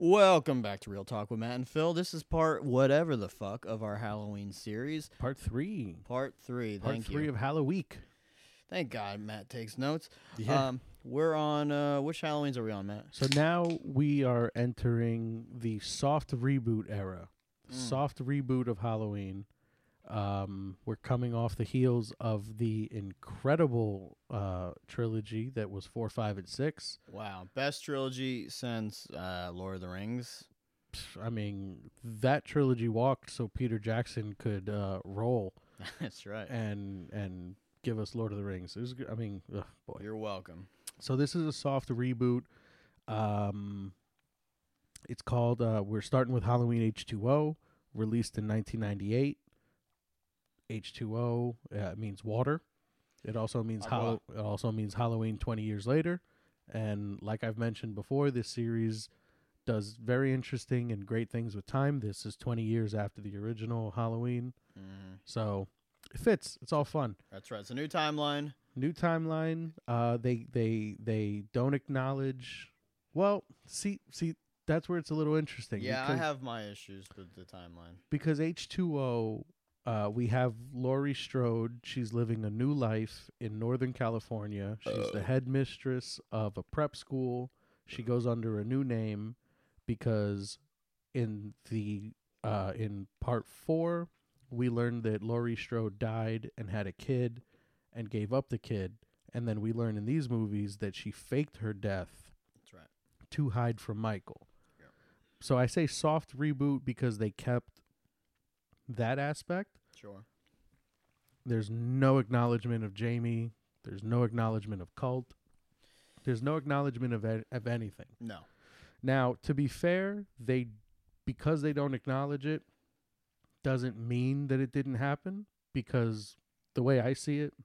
Welcome back to Real Talk with Matt and Phil. This is part whatever the fuck of our Halloween series. Part 3. Part 3. Part Thank 3 you. of Halloween. Thank God Matt takes notes. Yeah. We're on, which Halloweens are we on, Matt? So now we are entering the soft reboot era. Soft reboot of Halloween. We're coming off the heels of the incredible trilogy that was 4, 5, and 6. Wow. Best trilogy since Lord of the Rings. I mean, that trilogy walked so Peter Jackson could roll That's right. and give us Lord of the Rings. It was, I mean, ugh, boy. You're welcome. So this is a soft reboot. It's called, we're starting with Halloween H2O, released in 1998. H2O means water. It also means it also means Halloween 20 years later. And like I've mentioned before, this series does very interesting and great things with time. This is 20 years after the original Halloween. Mm-hmm. So it fits. It's all fun. That's right. It's a new timeline. New timeline. They don't acknowledge. Well, see, that's where it's a little interesting. Yeah, I have my issues with the timeline. Because H2O, we have Laurie Strode. She's living a new life in Northern California. She's the headmistress of a prep school. She goes under a new name because in part 4, we learned that Laurie Strode died and had a kid and gave up the kid. And then we learn in these movies that she faked her death. That's right. To hide from Michael. Yeah. So I say soft reboot because they kept that aspect. Sure. There's no acknowledgement of Jamie. There's no acknowledgement of Cult. There's no acknowledgement of anything. No. Now, to be fair, because they don't acknowledge it doesn't mean that it didn't happen, because the way I see it,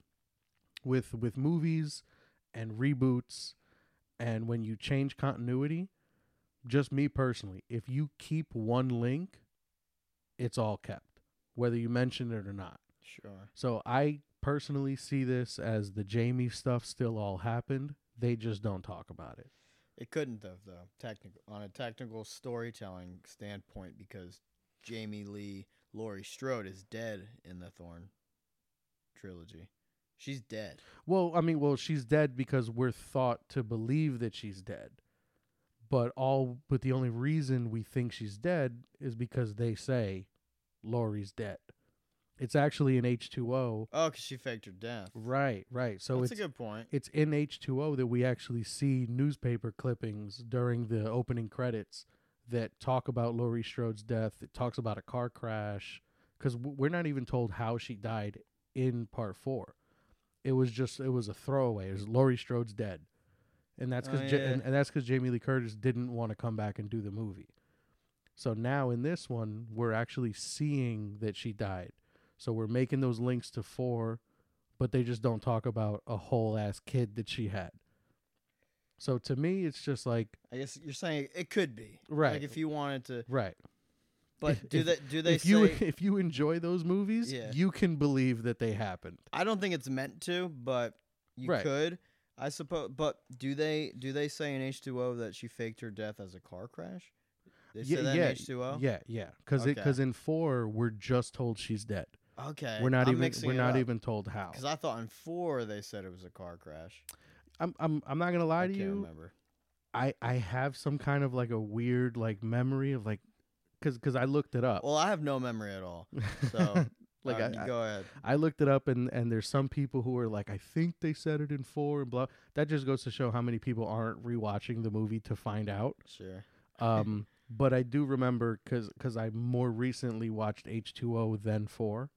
with movies and reboots, and when you change continuity, just me personally, if you keep one link, it's all kept, whether you mention it or not. Sure. So I personally see this as the Jamie stuff still all happened. They just don't talk about it. It couldn't have, though, on a technical storytelling standpoint, because Jamie Lee Laurie Strode is dead in the Thorn trilogy. She's dead. Well, she's dead because we're thought to believe that she's dead. But the only reason we think she's dead is because they say Laurie's dead. It's actually in H2O. Oh, because she faked her death. Right. So That's a good point. It's in H2O that we actually see newspaper clippings during the opening credits that talk about Laurie Strode's death. It talks about a car crash, because we're not even told how she died in part 4. It was a throwaway. It was Laurie Strode's dead. And that's because Jamie Lee Curtis didn't want to come back and do the movie. So now in this one, we're actually seeing that she died. So we're making those links to 4, but they just don't talk about a whole ass kid that she had. So to me, it's just like, I guess you're saying it could be right. Like if you wanted to, right. But if you enjoy those movies, Yeah. you can believe that they happened. I don't think it's meant to, but you Right. could, I suppose. But do they say in H2O that she faked her death as a car crash? They say that in H2O. Yeah. Because in 4, we're just told she's dead. Okay. We're not even told how. Because I thought in 4 they said it was a car crash. I'm not gonna lie I to can't you. remember. I have some kind of like a weird like memory of like, because I looked it up. Well, I have no memory at all. So Like, go ahead. I looked it up, and there's some people who are like, I think they said it in 4 and blah. That just goes to show how many people aren't rewatching the movie to find out. Sure. But I do remember because I more recently watched H2O than 4.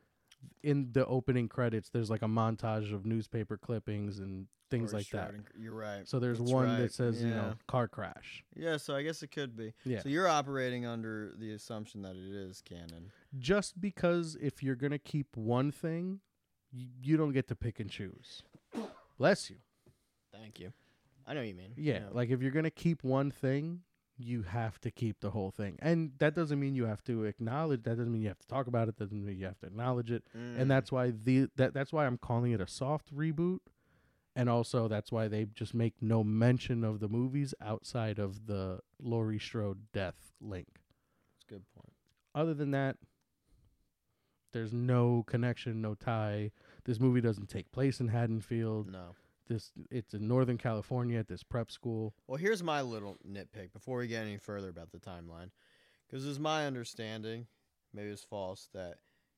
In the opening credits, there's like a montage of newspaper clippings and things Laurie like that. Strode, You're right. So there's That's one right. that says, Yeah. car crash. Yeah, so I guess it could be. Yeah. So you're operating under the assumption that it is canon. Just because if you're going to keep one thing, you don't get to pick and choose. Bless you. Thank you. I know what you mean. Yeah, like if you're going to keep one thing, you have to keep the whole thing. And that doesn't mean you have to acknowledge, that doesn't mean you have to talk about it, doesn't mean you have to acknowledge it. And that's why that's why I'm calling it a soft reboot. And also, that's why they just make no mention of the movies outside of the Laurie Strode death link. That's a good point. Other than that, there's no connection, no tie. This movie doesn't take place in Haddonfield. No. It's in Northern California at this prep school. Well, here's my little nitpick before we get any further about the timeline. Because it's my understanding, maybe it's false, that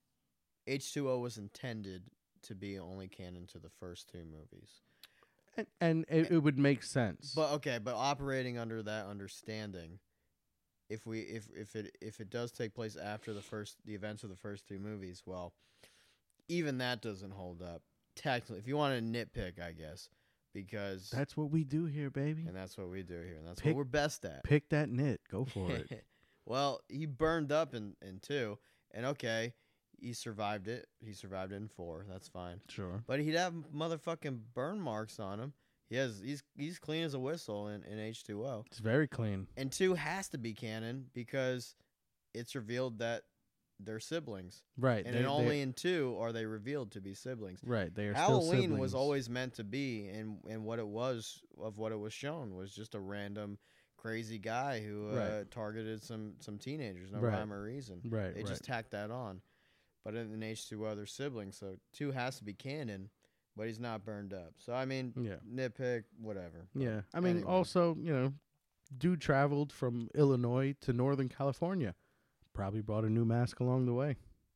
H2O was intended to be only canon to the first two movies. And it would make sense. But operating under that understanding, if it does take place after the events of the first two movies, well, even that doesn't hold up. Technically, if you want to nitpick, I guess, because that's what we do here, baby. And that's what we do here, and that's what we're best at. Pick that nit. Go for it. Well, he burned up in 2, and okay, he survived it. He survived it in 4. That's fine. Sure. But he'd have motherfucking burn marks on him. He's clean as a whistle in H2O. It's very clean. And 2 has to be canon because it's revealed that they're siblings. Right. And only in 2 are they revealed to be siblings. Right. They are Halloween still siblings. was always meant to be, and what it was shown was just a random crazy guy who targeted some teenagers, no rhyme or reason. Right. They just tacked that on. But in H2O, they're siblings, so 2 has to be canon, but he's not burned up. So, I mean, nitpick, whatever. Yeah. I mean, anyway. Also, dude traveled from Illinois to Northern California. Probably brought a new mask along the way.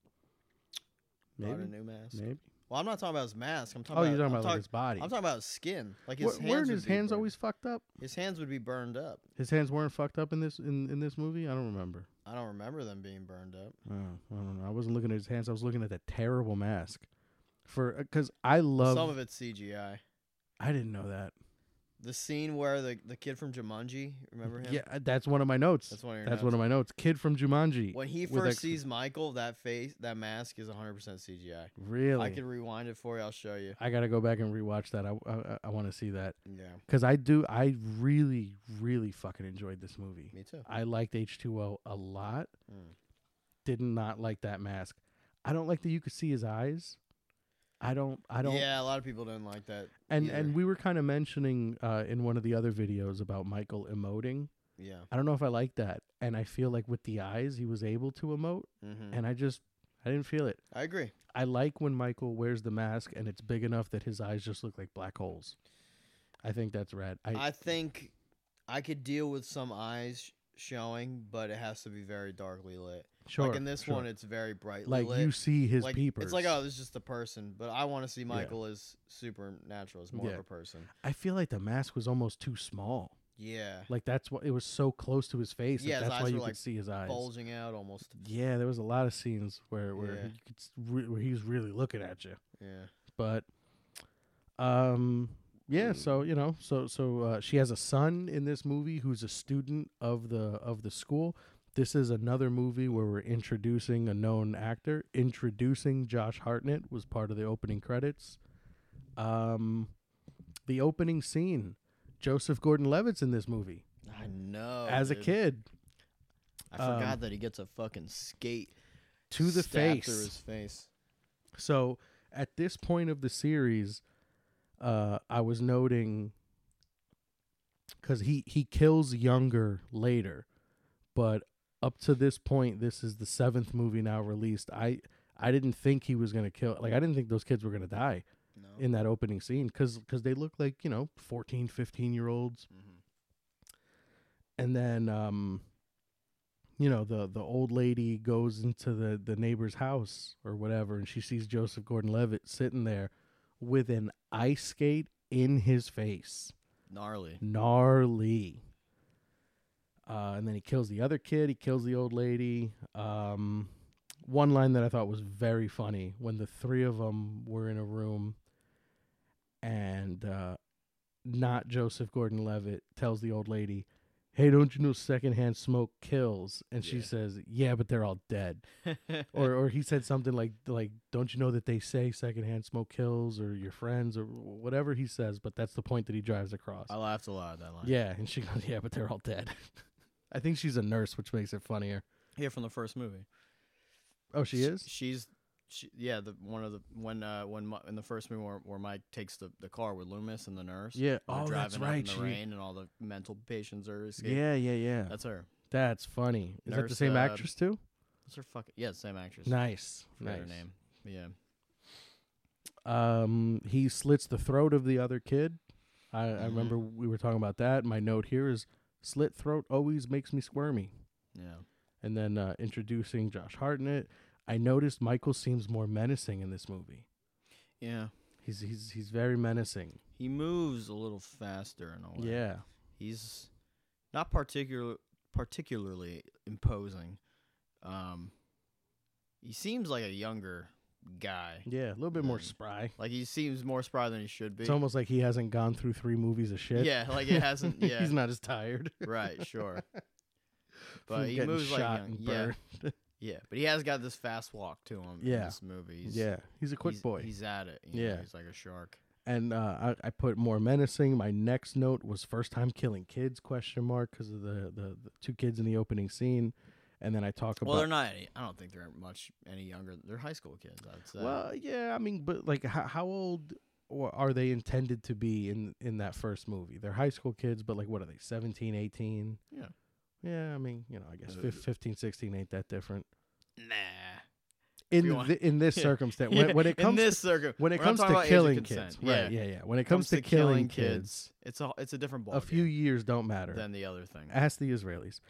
Maybe. Brought a new mask? Maybe. Well, I'm not talking about his mask. I'm talking you're talking about like his body. I'm talking about his skin. Like his hands. Weren't his hands always fucked up? His hands would be burned up. His hands weren't fucked up in this movie? I don't remember. I don't remember them being burned up. Oh, I don't know. I wasn't looking at his hands. I was looking at that terrible mask. Because I love... Some of it's CGI. I didn't know that. The scene where the kid from Jumanji, remember him? Yeah, that's one of my notes. That's one of your That's notes. one of my notes. Kid from Jumanji. When he first sees Michael, that mask is 100% CGI. Really? I can rewind it for you. I'll show you. I got to go back and rewatch that. I want to see that. Yeah. Because I really, really fucking enjoyed this movie. Me too. I liked H2O a lot. Did not like that mask. I don't like that you could see his eyes. I don't. Yeah, a lot of people didn't like that. And we were kind of mentioning in one of the other videos about Michael emoting. Yeah. I don't know if I like that. And I feel like with the eyes, he was able to emote. And I didn't feel it. I agree. I like when Michael wears the mask and it's big enough that his eyes just look like black holes. I think that's rad. I think I could deal with some eyes showing, but it has to be very darkly lit. Sure. Like in this one, it's very brightly like lit. you see his peepers. It's like, oh, this is just a person. But I want to see Michael as supernatural, as more of a person. I feel like the mask was almost too small. Yeah. Like that's what it was so close to his face. Yeah, that's why you could see his eyes bulging out almost. Yeah, there was a lot of scenes where where he was really looking at you. Yeah. But yeah, so she has a son in this movie who's a student of the school. This is another movie where we're introducing a known actor. Introducing Josh Hartnett was part of the opening credits. The opening scene, Joseph Gordon-Levitt's in this movie. I know. As a kid. I forgot that he gets a fucking skate to the face. Through his face. So at this point of the series, I was noting because he kills Younger later, but up to this point, this is the 7th movie now released. I didn't think he was gonna kill. Like I didn't think those kids were gonna die in that opening scene because they look like 14, 15-year-olds. And then the old lady goes into the neighbor's house or whatever, and she sees Joseph Gordon-Levitt sitting there with an ice skate in his face. Gnarly. And then he kills the other kid. He kills the old lady. One line that I thought was very funny when the three of them were in a room and not Joseph Gordon-Levitt tells the old lady, "Hey, don't you know secondhand smoke kills?" And she says, "Yeah, but they're all dead." or he said something like, "Don't you know that they say secondhand smoke kills or your friends," or whatever he says, but that's the point that he drives across. I laughed a lot at that line. Yeah, and she goes, "Yeah, but they're all dead." I think she's a nurse, which makes it funnier. Here from the first movie. Oh, she is? the one of the when in the first movie where Mike takes the car with Loomis and the nurse. Yeah. and they're Oh, that's driving up right. in the rain and all the mental patients are escaping. Yeah. That's her. That's funny. Is that the Nurse, same actress too? What's her fucking same actress. Nice. Forgot Nice. her name. Yeah. He slits the throat of the other kid. I remember we were talking about that. My note here is slit throat always makes me squirmy. Yeah. And then introducing Josh Hartnett. I noticed Michael seems more menacing in this movie. Yeah. He's very menacing. He moves a little faster in a way. Yeah. He's not particularly imposing. He seems like a younger guy. Yeah, a little bit more spry. Like he seems more spry than he should be. It's almost like he hasn't gone through 3 movies of shit. Yeah, like it hasn't. Yeah, He's not as tired. right. Sure. From But he getting moves like shot young. and Yeah, burned. yeah. But he has got this fast walk to him. Yeah. In this movie. He's a quick boy. He's at it. Yeah. He's like a shark. And I put more menacing. My next note was first time killing kids ? Because of the 2 kids in the opening scene. And then I talk about. Well, they're not. I don't think they're much any younger. They're high school kids. I'd say. Well, yeah. I mean, but like, how old are they intended to be in that first movie? They're high school kids, but like, what are they? 17, 18? Yeah. Yeah. I mean, I guess 15, 16 ain't that different. Nah. In this circumstance, when it comes when it comes to killing kids, right? Yeah. When it comes to killing kids, it's a different ball. A few years don't matter than the other thing. Ask the Israelis.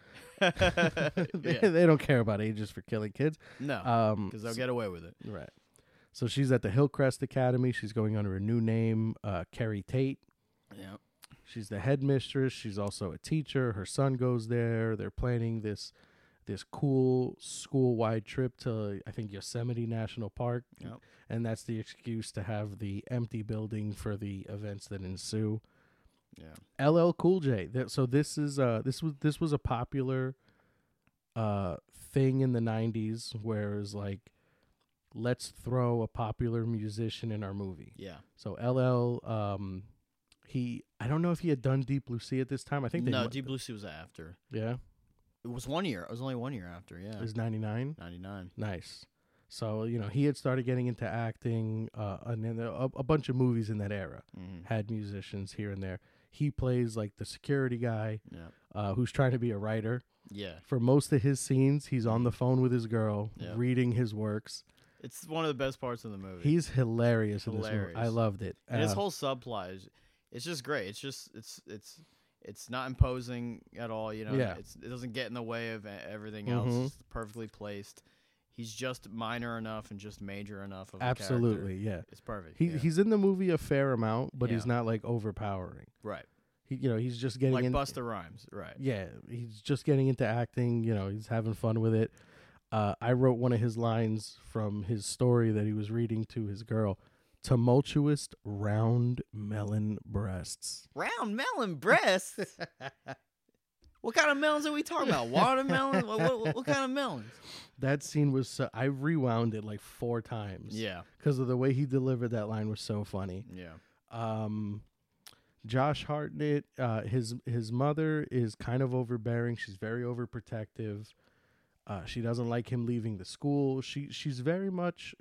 Yeah. They don't care about ages for killing kids. No, because they'll get away with it. Right. So she's at the Hillcrest Academy. She's going under a new name, Carrie Tate. Yeah. She's the headmistress. She's also a teacher. Her son goes there. They're planning this cool school-wide trip to, I think, Yosemite National Park. Yep. And that's the excuse to have the empty building for the events that ensue. Yeah. LL Cool J. So this was a popular thing in the 90s where it was like, let's throw a popular musician in our movie. Yeah. So LL, I don't know if he had done Deep Blue Sea at this time. I think Deep Blue Sea was after. Yeah. It was 1 year. It was only 1 year after. Yeah. It was 99. 99. Nice. So he had started getting into acting, and then a bunch of movies in that era had musicians here and there. He plays like the security guy, who's trying to be a writer. Yeah. For most of his scenes, he's on the phone with his girl, reading his works. It's one of the best parts of the movie. He's hilarious in this movie. I loved it. And his whole subplot it's just great. It's just it's not imposing at all. Yeah. It doesn't get in the way of everything else. It's perfectly placed. He's just minor enough and just major enough of absolutely, a character. It's perfect. He's in the movie a fair amount, but he's not like overpowering. Right. He's just getting like in, Busta Rhymes. Right. Yeah, he's just getting into acting. He's having fun with it. I wrote one of his lines from his story that he was reading to his girl. Tumultuous round melon breasts. Round melon breasts? What kind of melons are we talking about? Watermelon? What kind of melons? That scene was I rewound it like 4 times. Yeah. Because of the way he delivered that line was so funny. Yeah. Josh Hartnett, his mother is kind of overbearing. She's very overprotective. She doesn't like him leaving the school. She's very much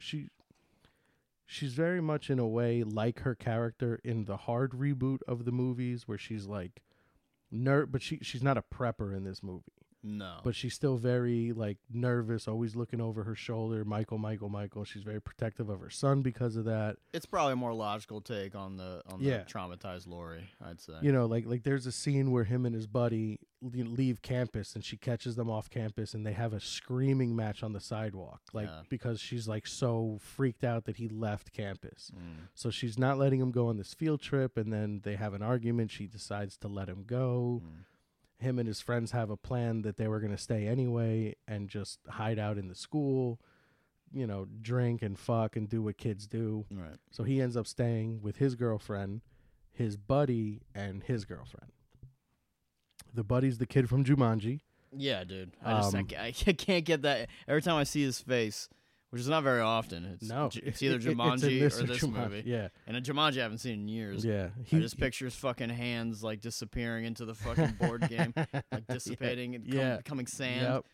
in a way like her character in the Hard reboot of the movies, where she's like but she's not a prepper in this movie. No. But she's still very like nervous, always looking over her shoulder. Michael. She's very protective of her son because of that. It's probably a more logical take on the traumatized Laurie, I'd say. Like there's a scene where him and his buddy leave campus, and she catches them off campus, and they have a screaming match on the sidewalk, because she's like so freaked out that he left campus. So she's not letting him go on this field trip, and then they have an argument. She decides to let him go. Him and his friends have a plan that they were going to stay anyway and just hide out in the school, drink and fuck and do what kids do. Right. So he ends up staying with his girlfriend, his buddy, and his girlfriend. The buddy's the kid from Jumanji. Yeah, dude. I can't get that. Every time I see his face, which is not very often, it's either Jumanji or this movie. Yeah. And a Jumanji I haven't seen in years. Yeah. I just picture his fucking hands like disappearing into the fucking board game, like dissipating and becoming sand. Yep.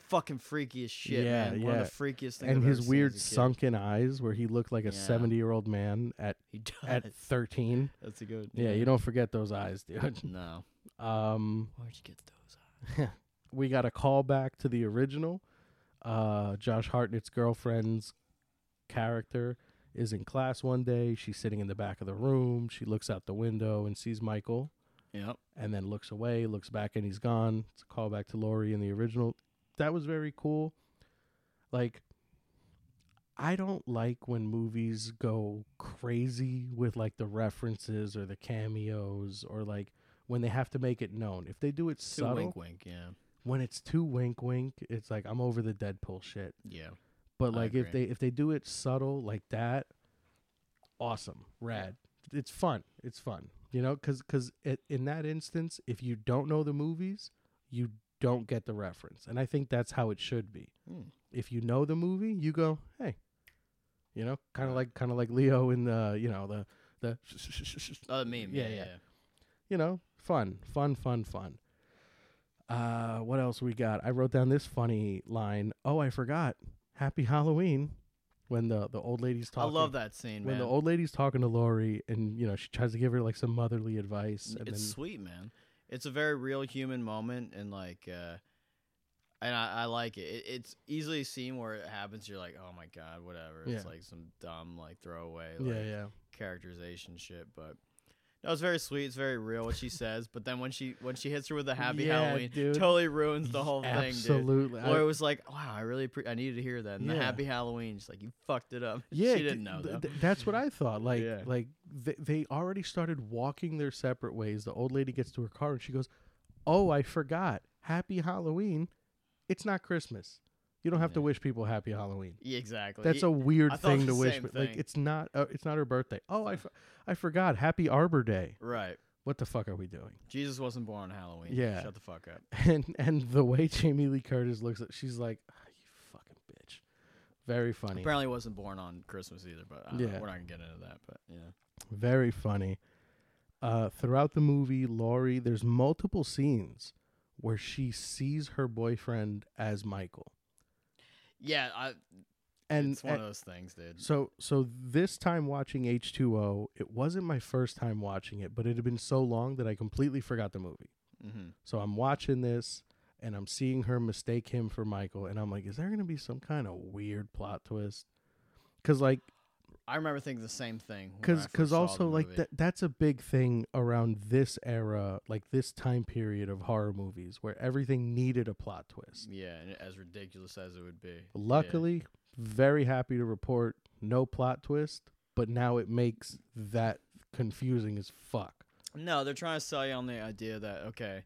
fucking freaky as shit, Yeah, man. One yeah. of the freakiest things. And I've his ever seen weird as a kid. sunken eyes, where he looked like a Yeah. 70-year-old man He does. at 13. That's a good. Yeah, you don't forget those eyes, dude. No. Um, Where'd you get those eyes? we got a call back to the original. Josh Hartnett's girlfriend's character is in class one day. She's sitting in the back of the room. She looks out the window and sees Michael, Yep. and then looks away, looks back, and he's gone. It's a callback to Laurie in the original. That was very cool. Like, I don't like when movies go crazy with like the references or the cameos, or like when they have to make it known. If they do it Too subtle, wink, wink. Yeah. when it's too wink wink, it's like I'm over the Deadpool shit. Yeah. But I like agree. if they do it subtle like that, awesome, rad. It's fun. It's fun. You know, because in that instance, if you don't know the movies, you don't get the reference, and I think that's how it should be. If you know the movie, you go, hey, you know, kind of like Leo in the the Oh, meme. Yeah, Yeah, yeah. yeah. you know, fun. What else we got? I wrote down this funny line. Oh, I forgot. Happy Halloween. When the old lady's I talking. love that scene, When man. the old lady's talking to Laurie, and she tries to give her like some motherly advice, and It's then sweet, man. It's a very real human moment, and like, and I like it. It's easily seen where it happens. You're like, oh my god, whatever. It's Yeah. like some dumb like throwaway yeah, characterization shit, but no, it's very sweet. It's very real what she says. But then when she hits her with the happy Yeah, Halloween, dude. totally ruins the whole thing, dude. absolutely. Laura was like, wow, I really I needed to hear that. And the Yeah. happy Halloween, she's like, you fucked it up. Yeah, she didn't know though. that's what I thought. Like, Yeah. they already started walking their separate ways. The old lady gets to her car and she goes, "Oh, I forgot. Happy Halloween. It's not Christmas. You don't have to Yeah. wish people Happy Halloween. Yeah, exactly. That's a weird I thought thing to the wish. same But, like, thing. it's not her birthday. Oh, I forgot. Happy Arbor Day. right. What the fuck are we doing?" Jesus wasn't born on Halloween. Yeah. Shut the fuck up. And the way Jamie Lee Curtis looks at, she's like, "Ah, you fucking bitch." Very funny. Apparently wasn't born on Christmas either, but Yeah. we're not gonna get into that. But yeah. Very funny. Throughout the movie, Laurie, there's multiple scenes where she sees her boyfriend as Michael. Yeah, And, it's one and of those things, dude. so this time watching H2O, it wasn't my first time watching it, but it had been so long that I completely forgot the movie. Mm-hmm. So I'm watching this and I'm seeing her mistake him for Michael, and I'm like, is there going to be some kind of weird plot twist? Cuz like I remember thinking the same thing. when I first Because saw also the like movie. that's a big thing around this era, like this time period of horror movies, where everything needed a plot twist. Yeah, and as ridiculous as it would be. Luckily, very happy to report no plot twist, but now it makes that confusing as fuck. Yeah. No, they're trying to sell you on the idea that okay,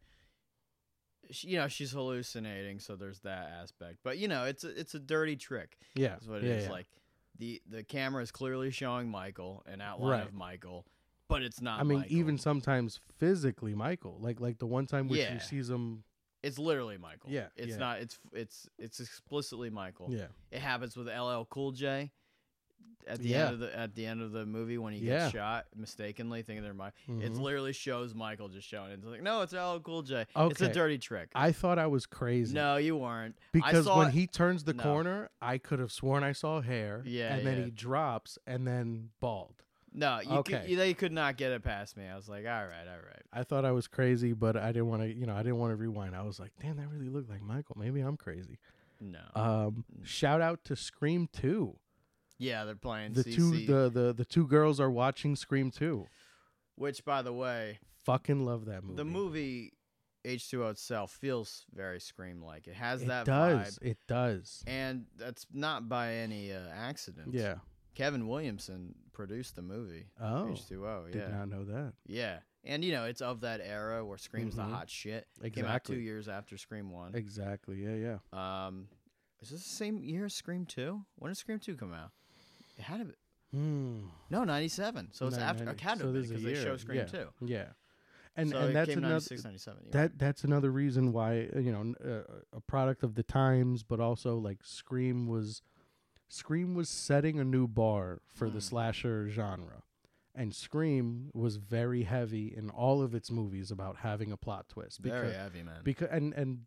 she's hallucinating, so there's that aspect. But it's a dirty trick. Yeah, Is what it yeah, is. yeah. Like the camera is clearly showing Michael, an outline Right. of Michael, but it's not. I mean, Michael. even sometimes physically, Michael, like the one time where Yeah. she sees him. it's literally Michael. Yeah, it's yeah. not. It's explicitly Michael. Yeah, It happens with LL Cool J at the Yeah. end of the movie when he Yeah. gets shot mistakenly, thinking they're Mike. It Mhm. literally shows Michael just showing it. It's like, no, it's LL Cool J. It's a Okay. dirty trick. I thought I was crazy. No, you weren't. Because saw when it- he turns the No. corner, I could have sworn I saw hair. Yeah, and then yeah. he drops and then bald. No, Okay. they could not get it past me. I was like, all right. I thought I was crazy, but I didn't want to. I didn't want to rewind. I was like, damn, that really looked like Michael. Maybe I'm crazy. No. Shout out to Scream 2. Yeah, they're playing The CC, the two girls are watching Scream 2. which, by the way, Fucking love that movie. the movie H2O itself feels very Scream-like. It has It that does. vibe, It does. and that's not by any accident. Yeah. Kevin Williamson produced the movie. Oh, H2O. did Yeah, not know that. yeah, and it's of that era where Scream's the Mhm. hot shit. Came out Exactly. 2 years after Scream 1. Exactly. Yeah. Is this the same year as Scream 2? When did Scream 2 come out? It had to be. Hmm. No, 97. So it's after. It had to so be there's a because they year. show Scream Yeah. 2. Yeah. And so and it that's came another 96, 97. you're right. that's another reason why a product of the times, but also like Scream was setting a new bar for the slasher genre, and Scream was very heavy in all of its movies about having a plot twist. Very heavy, man. Because and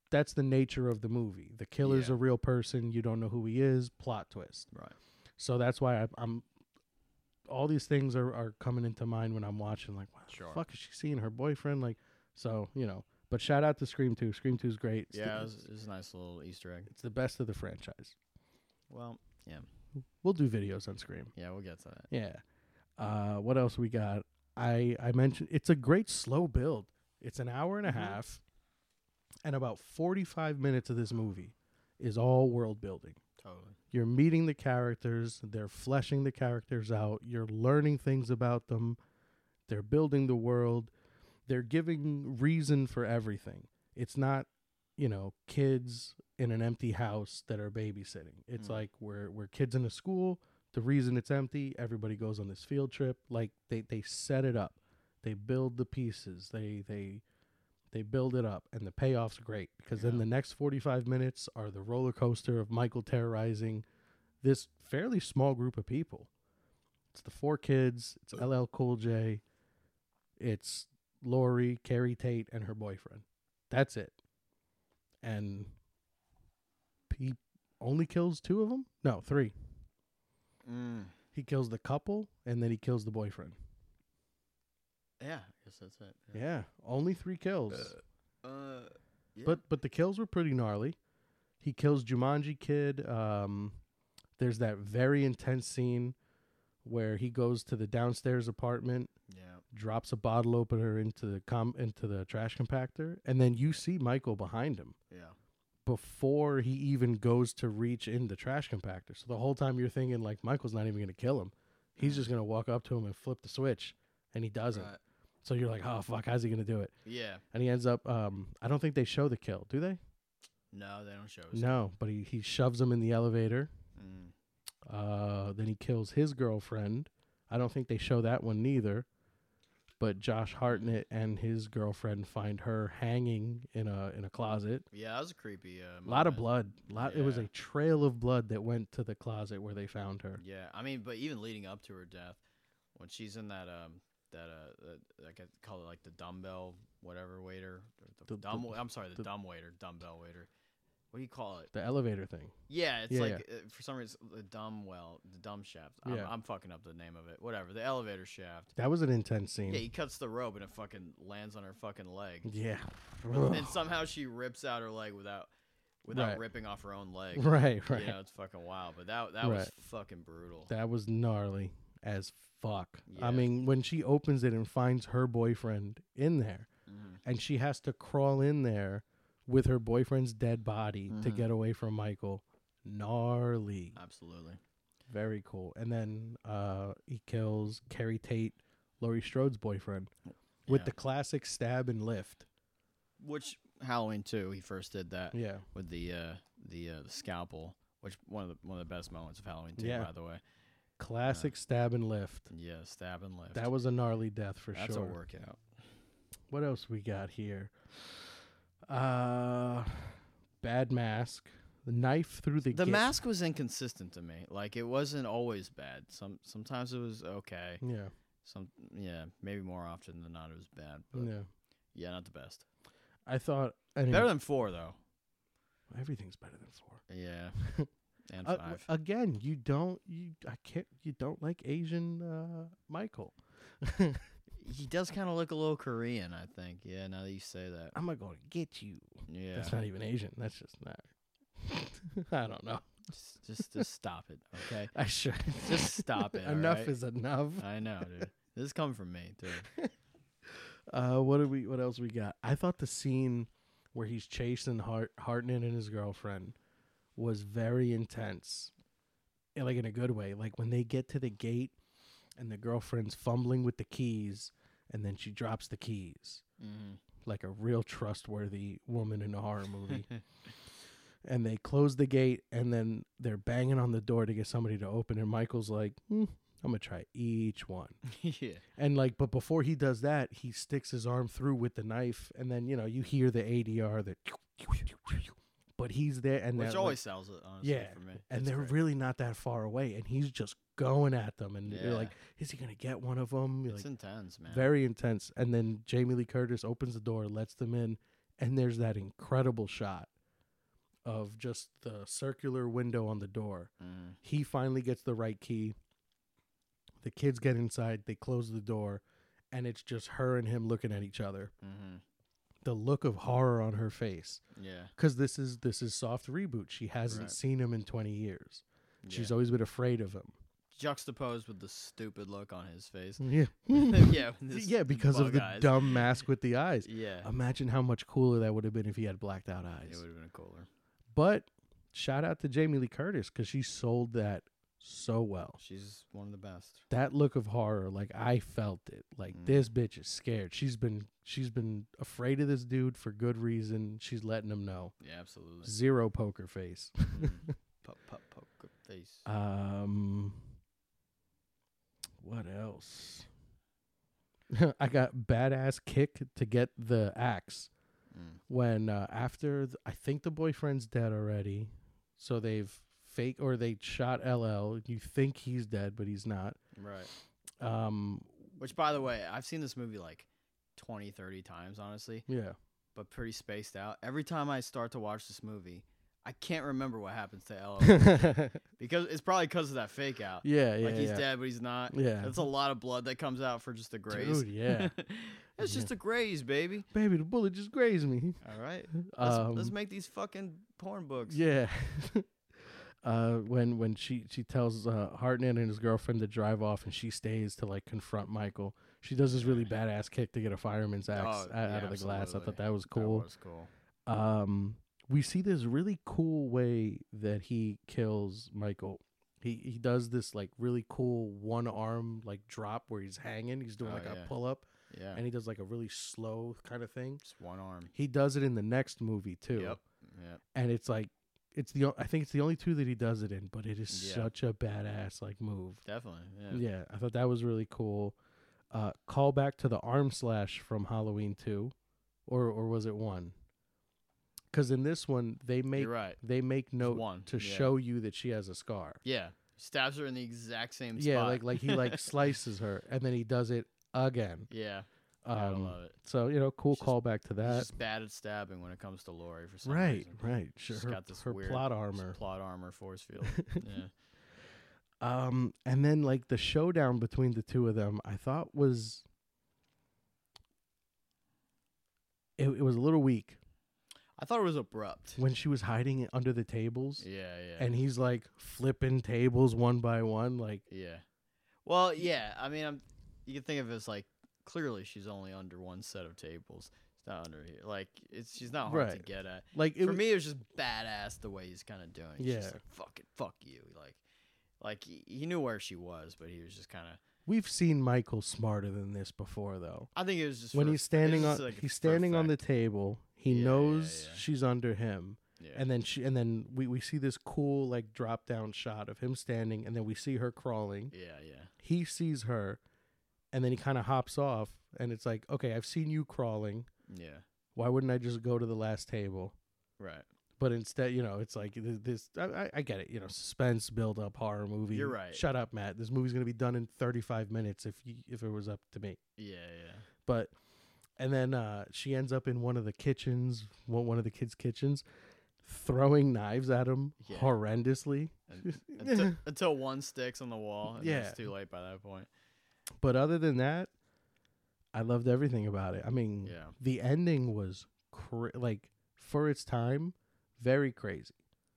that's the nature of the movie. The killer's Yeah. a real person. You don't know who he is. Plot twist. Right. So that's why I'm all these things are coming into mind when I'm watching. Like, what Sure. the fuck is she seeing her boyfriend? Like, so But shout out to Scream 2. Scream 2 is great. Yeah, it was a nice little Easter egg. It's the best of the franchise. Well, yeah. We'll do videos on Scream. Yeah, we'll get to that. Yeah. What else we got? I mentioned it's a great slow build. It's an hour and a half, and about 45 minutes of this movie is all world building. Totally. You're meeting the characters. They're fleshing the characters out. You're learning things about them. They're building the world. They're giving reason for everything. It's not, kids in an empty house that are babysitting. It's like we're kids in a school. The reason it's empty, everybody goes on this field trip. Like they set it up. They build the pieces. They build it up, and the payoff's great because then the next 45 minutes are the roller coaster of Michael terrorizing this fairly small group of people. It's the 4 kids. It's LL Cool J. It's Lori, Carrie Tate, and her boyfriend. That's it. And he only kills 2 of them? No, 3. He kills the couple, and then he kills the boyfriend. Yeah, I guess that's it. Yeah, only 3 kills. Yeah. But the kills were pretty gnarly. He kills Jumanji Kid. There's that very intense scene where he goes to the downstairs apartment, drops a bottle opener into the trash compactor, and then you see Michael behind him. Yeah. Before he even goes to reach in the trash compactor. So the whole time you're thinking, like, Michael's not even going to kill him. He's just going to walk up to him and flip the switch, and he doesn't. Right. So you're like, oh, fuck, how's he going to do it? Yeah. And he ends up, I don't think they show the kill, do they? No, they don't show us. No, but he shoves him in the elevator. Then he kills his girlfriend. I don't think they show that one neither. But Josh Hartnett and his girlfriend find her hanging in a closet. Yeah, that was a creepy A lot of blood. It was Yeah. a trail of blood that went to the closet where they found her. Yeah, I mean, but even leading up to her death, when she's in that I could call it like the dumbbell whatever waiter, or the dumb waiter, dumbbell waiter. What do you call it? The elevator thing. Yeah, it's Yeah, like for some reason the dumb shaft. Yeah. I'm fucking up the name of it. Whatever, the elevator shaft. That was an intense scene. Yeah, he cuts the rope and it fucking lands on her fucking leg. Yeah. And somehow she rips out her leg without Right. ripping off her own leg. Right. You know, it's fucking wild. But that was Right. fucking brutal. That was gnarly as fuck. Yeah. I mean, when she opens it and finds her boyfriend in there, and she has to crawl in there with her boyfriend's dead body to get away from Michael, gnarly. Absolutely. Very cool. And then he kills Carrie Tate, Laurie Strode's boyfriend, with Yeah. the classic stab and lift. Which Halloween 2, he first did that Yeah. with the scalpel, which one of the best moments of Halloween 2, Yeah. by the way. Classic stab and lift. Yeah, stab and lift. That was a gnarly death for That's sure. a workout. What else we got here? Bad mask. The knife through the The gate. mask was inconsistent to me. Like, it wasn't always bad. Sometimes it was okay. Yeah. Maybe more often than not it was bad. But Yeah. not the best. I thought anyway, Better than 4 though. everything's better than 4. Yeah. And 5. Again, you don't like Asian Michael. He does kind of look a little Korean, I think. Yeah, now that you say that. I'm gonna get you. Yeah. That's not even Asian. That's just not. I don't know. Just stop it, okay? I should Just stop it. Enough alright? is enough. I know, dude. This is coming from me, too. What else we got? I thought the scene where he's chasing Hartnett and his girlfriend was very intense. Like in a good way. Like when they get to the gate and the girlfriend's fumbling with the keys and then she drops the keys. Like a real trustworthy woman in a horror movie. And they close the gate and then they're banging on the door to get somebody to open. And Michael's like, I'm going to try each one. Yeah. And but before he does that, he sticks his arm through with the knife. And then, you hear the ADR, but he's there. And Which always sells it, honestly, for me. And It's they're great. really not that far away. And he's just going at them. And you're Yeah. like, is he going to get one of them? You're It's like, intense, man. very intense. And then Jamie Lee Curtis opens the door, lets them in. And there's that incredible shot of just the circular window on the door. Mm-hmm. He finally gets the right key. The kids get inside. They close the door. And it's just her and him looking at each other. Mm-hmm. The look of horror on her face. Yeah. Because this is soft reboot. She hasn't Right. seen him in 20 years. She's Yeah. always been afraid of him. Juxtaposed with the stupid look on his face. Yeah. Yeah. Yeah, because of bug the eyes. dumb mask with the eyes. Yeah. Imagine how much cooler that would have been if he had blacked out It eyes. would have been cooler. But shout out to Jamie Lee Curtis because she sold that so well. She's one of the best. That look of horror, like I felt it. Like this bitch is scared. She's been afraid of this dude for good reason. She's letting him know. Yeah, absolutely. Zero poker face. Poker face. What else? I got badass kick to get the axe when after I think the boyfriend's dead already, so they've they shot LL. You think he's dead, but he's not. Right. Which, by the way, I've seen this movie like 20, 30 times, honestly. Yeah. But pretty spaced out. Every time I start to watch this movie, I can't remember what happens to LL. because it's probably because of that fake out. Yeah, yeah. Like he's yeah. dead, but he's not. Yeah. That's a lot of blood that comes out for just a graze. Dude, yeah. It's just a graze, baby. Baby, the bullet just grazed me. All right. Um, Let's make these fucking porn books. Yeah. When she tells Hartnett and his girlfriend to drive off and she stays to like confront Michael, she does this really badass kick to get a fireman's axe out of the glass. I thought that was cool. That was cool. We see this really cool way that he kills Michael. He does this like really cool one arm like drop where he's hanging. He's doing a pull up. Yeah. And he does like a really slow kind of thing. Just one arm. He does it in the next movie too. Yep. And it's like I think it's the only two that he does it in, but it is such a badass like move. Definitely. Yeah, I thought that was really cool. Call back to the arm slash from Halloween 2 or was it 1? Cuz in this one they make You're right. they make note one. to show you that she has a scar. Yeah. Stabs her in the exact same spot. Yeah, like he like slices her and then he does it again. Yeah. I love it. So, cool callback to that. She's just bad at stabbing when it comes to Laurie for some Right, reason. right. She's Her, got this her weird plot armor. Plot armor force field. Yeah. And then like the showdown between the two of them, I thought was it was a little weak. I thought it was abrupt. When she was hiding it under the tables. Yeah. And he's like flipping tables one by one, like Yeah. Well, yeah. I mean, you can think of it as like clearly she's only under one set of tables. It's not under here. Like she's not hard to Right. get at. like For me, it was just badass the way he's kind of doing. He's Yeah. just like fuck you. Like he knew where she was, but he was just kind of. We've seen Michael smarter than this before though. I think it was just When for- he's standing it on was just, like, he's for standing on the effect. table, he Yeah, knows yeah. she's under him. Yeah. And then we see this cool like drop down shot of him standing and then we see her crawling. Yeah. He sees her and then he kind of hops off and it's like, okay, I've seen you crawling. Yeah. Why wouldn't I just go to the last table? Right. But instead, it's like this. I get it. Suspense, build up, horror movie. You're right. Shut up, Matt. This movie's gonna be done in 35 minutes if it was up to me. Yeah. But and then she ends up in one of the kitchens, one of the kids' kitchens, throwing knives at him Yeah. horrendously. Until one sticks on the wall. And Yeah. It's too late by that point. But other than that, I loved everything about it. I mean, Yeah. the ending was like for its time, very crazy.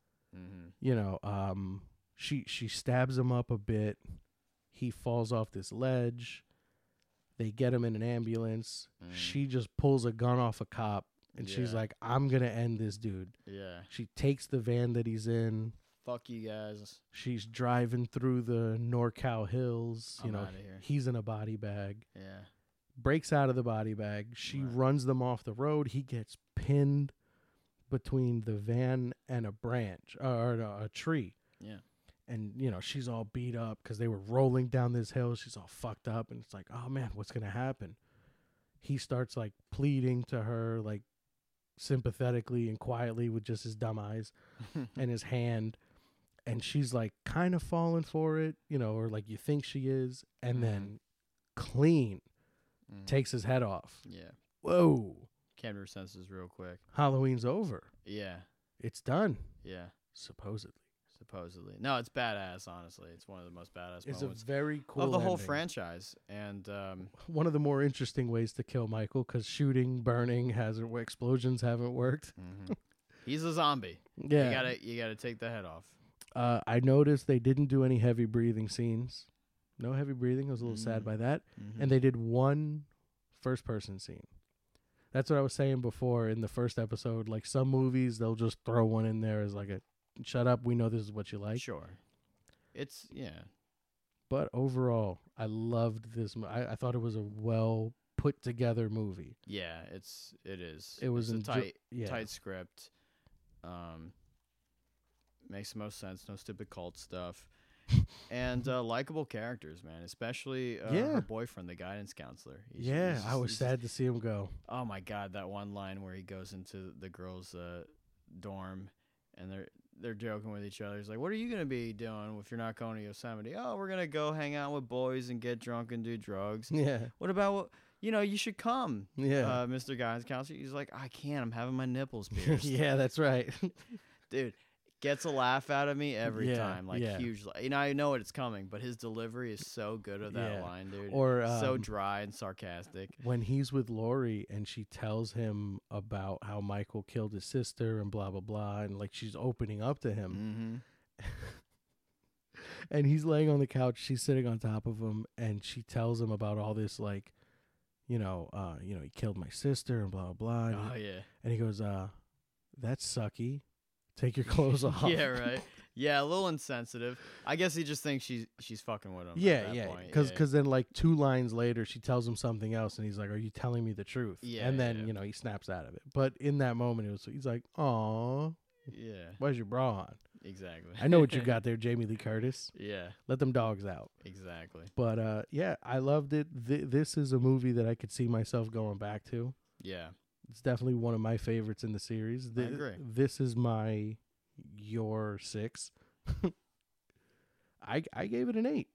Mm-hmm. She stabs him up a bit. He falls off this ledge. They get him in an ambulance. She just pulls a gun off a cop and she's Yeah. like, I'm going to end this dude. Yeah. She takes the van that he's in. Fuck you guys. She's driving through the NorCal hills. I'm outta here. He's in a body bag. Yeah. Breaks out of the body bag. She Right. runs them off the road. He gets pinned between the van and a branch or a tree. Yeah. And, she's all beat up because they were rolling down this hill. She's all fucked up. And it's like, oh, man, what's going to happen? He starts, like, pleading to her, like, sympathetically and quietly with just his dumb eyes and his hand. And she's, like, kind of falling for it, or, like, you think she is. And then clean takes his head off. Yeah. Whoa. Came to her senses real quick. Halloween's over. Yeah. It's done. Yeah. Supposedly. No, it's badass, honestly. It's one of the most badass It's moments a very cool of the whole ending. franchise. And One of the more interesting ways to kill Michael, because shooting, burning hasn't explosions haven't worked. he's a zombie. Yeah. You gotta take the head off. I noticed they didn't do any heavy breathing scenes. No heavy breathing. I was a little sad by that. And they did one first-person scene. That's what I was saying before in the first episode. Like some movies, they'll just throw one in there as like a, shut up, we know this is what you like. Sure. It's, yeah. But overall, I loved this. I thought it was a well put together movie. Yeah, it is. It was it's a yeah. tight script. Makes the most sense. No stupid cult stuff. And likable characters, man. Especially her boyfriend, the guidance counselor. I was sad to see him go. Oh my God, that one line where he goes into the girls' dorm, and they're joking with each other. He's like, "What are you gonna be doing if you're not going to Yosemite?" "Oh, we're gonna go hang out with boys and get drunk and do drugs." Yeah. "What about you should come." Yeah. Mr. Guidance Counselor. He's like, "I can't. I'm having my nipples pierced." Yeah, that's right. Dude, gets a laugh out of me every time, like huge. I know it's coming, but his delivery is so good of that line, dude. Or so dry and sarcastic. When he's with Lori and she tells him about how Michael killed his sister and blah blah blah, and like she's opening up to him, and he's laying on the couch, she's sitting on top of him, and she tells him about all this, like, he killed my sister and blah blah blah. And he goes, "That's sucky. Take your clothes off." Yeah, right. Yeah, a little insensitive. I guess he just thinks she's fucking with him. Yeah. Because then like 2 lines later, she tells him something else, and he's like, "Are you telling me the truth?" Yeah. And then he snaps out of it. But in that moment, he's like, "Aw, yeah, why's your bra on?" Exactly. I know what you got there, Jamie Lee Curtis. Yeah. Let them dogs out. Exactly. But I loved it. This is a movie that I could see myself going back to. Yeah. It's definitely one of my favorites in the series. I agree. This is your 6. I gave it an 8.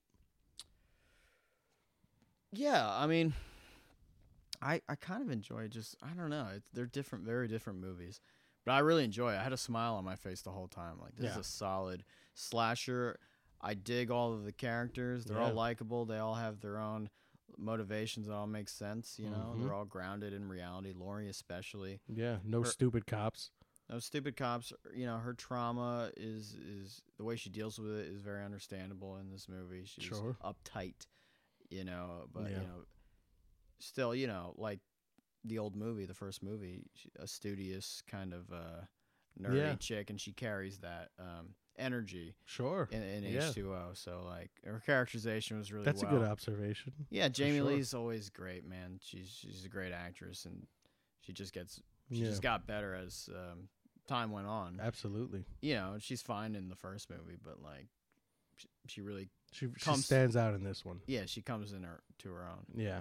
Yeah, I mean, I kind of enjoy I don't know. They're different, very different movies. But I really enjoy it. I had a smile on my face the whole time. Like, this is a solid slasher. I dig all of the characters. They're all likable. They all have their own motivations. It all makes sense, They're all grounded in reality. Lori especially. Yeah, no stupid cops. No stupid cops. Her trauma is the way she deals with it is very understandable in this movie. She's uptight, but still, like the old movie, the first movie, a studious kind of nerdy chick, and she carries that energy in H2O. So like her characterization was really That's a good observation. Yeah, Jamie Lee's always great, man. She's a great actress, and she just got better as time went on. Absolutely. She's fine in the first movie, but like she really she stands out in this one. Yeah, she comes to her own. Yeah.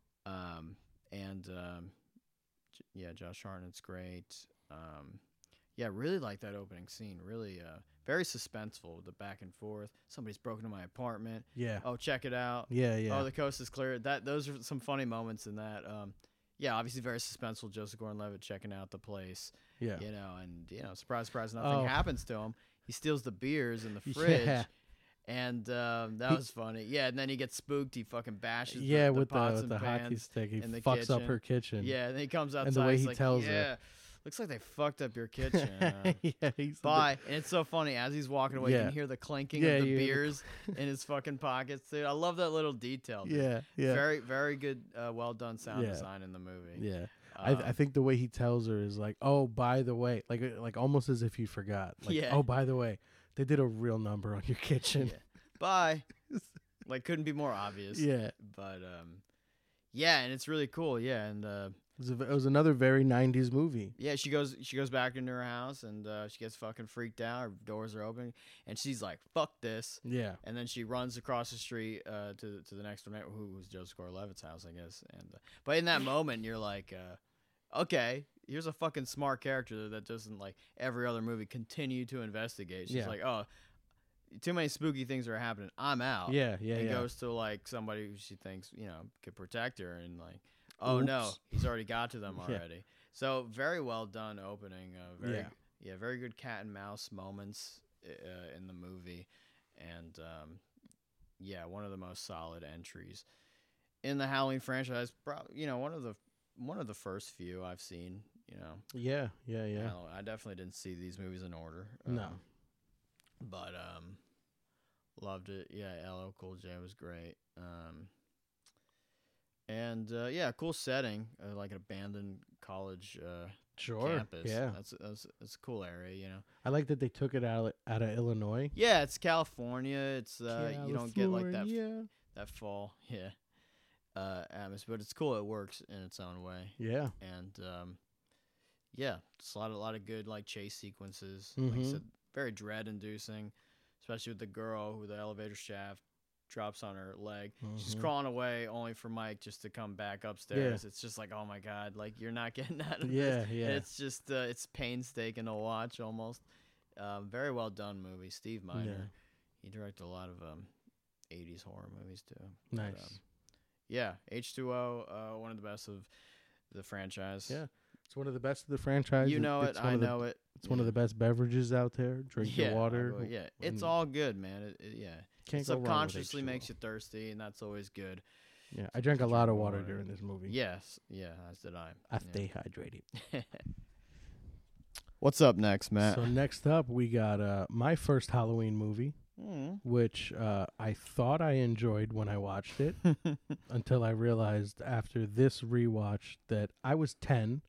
Josh Hartnett's great. Really like that opening scene. Really very suspenseful, the back and forth. Somebody's broken into my apartment. Yeah. Oh, check it out. Yeah. Oh, the coast is clear. Those are some funny moments in that. Obviously very suspenseful. Joseph Gordon-Levitt checking out the place. Yeah. Surprise, surprise, nothing happens to him. He steals the beers in the fridge. Yeah. And that was funny. Yeah, and then he gets spooked. He fucking bashes with pots and the pans hockey stick. He in the fucks kitchen. up her kitchen. Yeah, and then he comes outside. And the way he's he like, tells her. Looks like they fucked up your kitchen. He's bye. And it's so funny. As he's walking away, you can hear the clinking of the beers in his fucking pockets. Dude, I love that little detail. Dude. Yeah. Very, very good, well done sound design in the movie. Yeah. I think the way he tells her is like, "Oh, by the way," like almost as if he forgot. Like, "Oh, by the way, they did a real number on your kitchen." Yeah. Bye. Like, couldn't be more obvious. Yeah. But and it's really cool. Yeah, and it was another very 90s movie. Yeah, she goes back into her house, and she gets fucking freaked out. Her doors are open, and she's like, "Fuck this!" Yeah, and then she runs across the street to the next door, who was Joseph Gordon-Levitt's house, I guess. And but in that moment, you're like, okay, here's a fucking smart character that doesn't, like every other movie, continue to investigate. She's like, "Oh, too many spooky things are happening. I'm out." Yeah. And goes to like somebody who she thinks could protect her, and like, oh no, he's already got to them already. So very well done opening. Yeah. Very good cat and mouse moments in the movie, and one of the most solid entries in the Halloween franchise. One of the first few I've seen. Yeah. I definitely didn't see these movies in order. No. But loved it. Yeah, LL Cool J was great. Cool setting, like an abandoned college Sure. campus. Yeah. That's a cool area, I like that they took it out of Illinois. Yeah, it's California. It's you don't get like that fall atmosphere, but it's cool. It works in its own way. Yeah. And it's a lot of good like chase sequences. Like I said, very dread inducing, especially with the girl who the elevator shaft drops on her leg. She's crawling away only for Mike just to come back upstairs. It's just like, oh my God, like you're not getting out of this. Yeah. It's just it's painstaking to watch almost. Very well done movie. Steve Miner. He directed a lot of 80s horror movies too. Nice. But, H2O, one of the best of the franchise. Yeah. It's one of the best of the franchise. You know it. I know it. It's one of the best beverages out there. Drink your water. It's all good, man. Can't it go wrong with subconsciously H2O. makes you thirsty, and that's always good. Yeah, I drank a lot of water during this movie. Yes, as did I. I stay hydrated. What's up next, Matt? So next up, we got my first Halloween movie, which I thought I enjoyed when I watched it, until I realized after this rewatch that I was 10.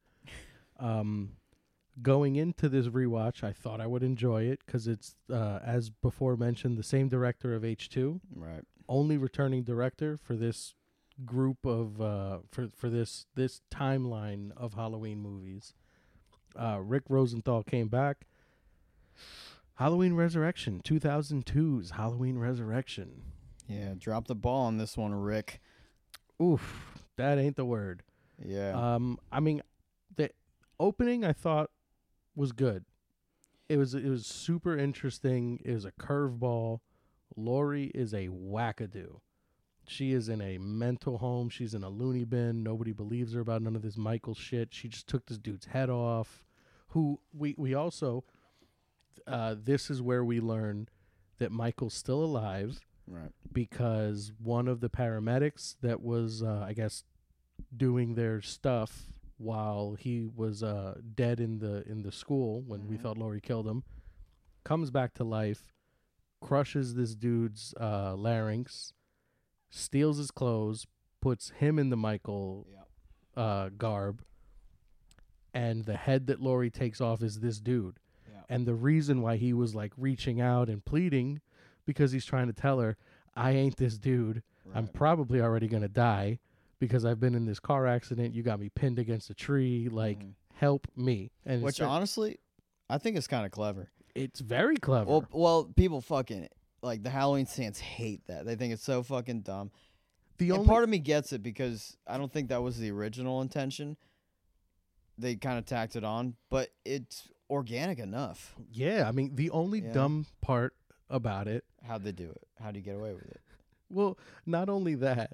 Going into this rewatch, I thought I would enjoy it because it's, as before mentioned, the same director of H2. Right. Only returning director for this group of for this timeline of Halloween movies. Rick Rosenthal came back. Halloween Resurrection, 2002's Halloween Resurrection. Yeah, drop the ball on this one, Rick. Oof, that ain't the word. Yeah. I mean, the opening I thought was good. It was super interesting. It was a curveball. Laurie is a wackadoo. She is in a mental home. She's in a loony bin. Nobody believes her about none of this Michael shit. She just took this dude's head off. Who we also, this is where we learn that Michael's still alive. Right. Because one of the paramedics that was, I guess, doing their stuff while he was dead in the school when we thought Laurie killed him, comes back to life, crushes this dude's larynx, steals his clothes, puts him in the Michael garb, and the head that Laurie takes off is this dude. Yeah. And the reason why he was like reaching out and pleading, because he's trying to tell her, I ain't this dude. Right. I'm probably already going to die because I've been in this car accident. You got me pinned against a tree. Like, help me. And which honestly, I think it's kind of clever. It's very clever. Well, people fucking, like, the Halloween fans hate that. They think it's so fucking dumb. And part of me gets it because I don't think that was the original intention. They kind of tacked it on, but it's organic enough. Yeah, I mean, the only dumb part about it. How'd they do it? How'd you get away with it? Well, not only that,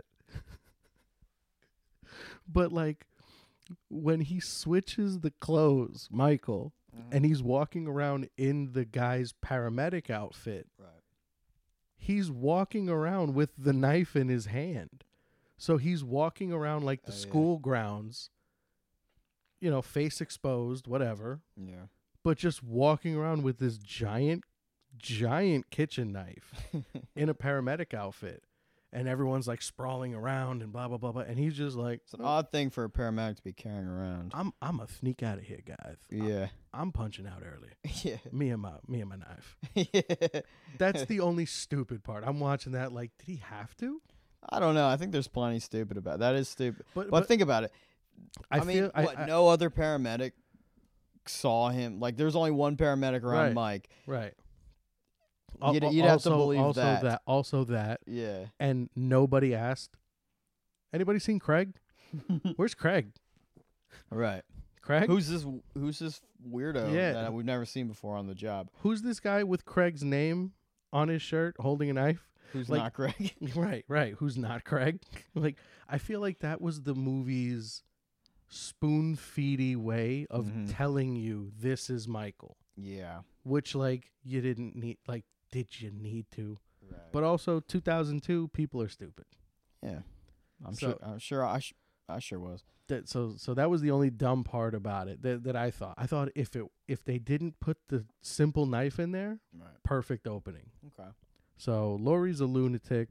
but like when he switches the clothes, Michael, and he's walking around in the guy's paramedic outfit. Right. He's walking around with the knife in his hand. So he's walking around like the school grounds, you know, face exposed, whatever. Yeah. But just walking around with this giant kitchen knife in a paramedic outfit. And everyone's like sprawling around and blah, blah, blah, blah. And he's just like... It's an odd thing for a paramedic to be carrying around. I'm a sneak out of here, guys. Yeah. I'm punching out early. Yeah. Me and my knife. Yeah. That's the only stupid part. I'm watching that like, did he have to? I don't know. I think there's plenty stupid about it. That is stupid. But think about it. I mean, no other paramedic saw him? Like, there's only one paramedic around Mike. Right. You'd have to believe that. Also that. Yeah. And nobody asked, anybody seen Craig? Where's Craig? Right. Craig? Who's this weirdo that we've never seen before on the job? Who's this guy with Craig's name on his shirt holding a knife? Who's not Craig? Right. Who's not Craig? Like, I feel like that was the movie's spoon-feedy way of Mhm. telling you this is Michael, Yeah. which like you didn't need. Like, did you need to? Right. But also 2002, people are stupid. Yeah. I'm So- sure I sure was. So that was the only dumb part about it that I thought. I thought if they didn't put the simple knife in there, Right. perfect opening. Okay. So Laurie's a lunatic.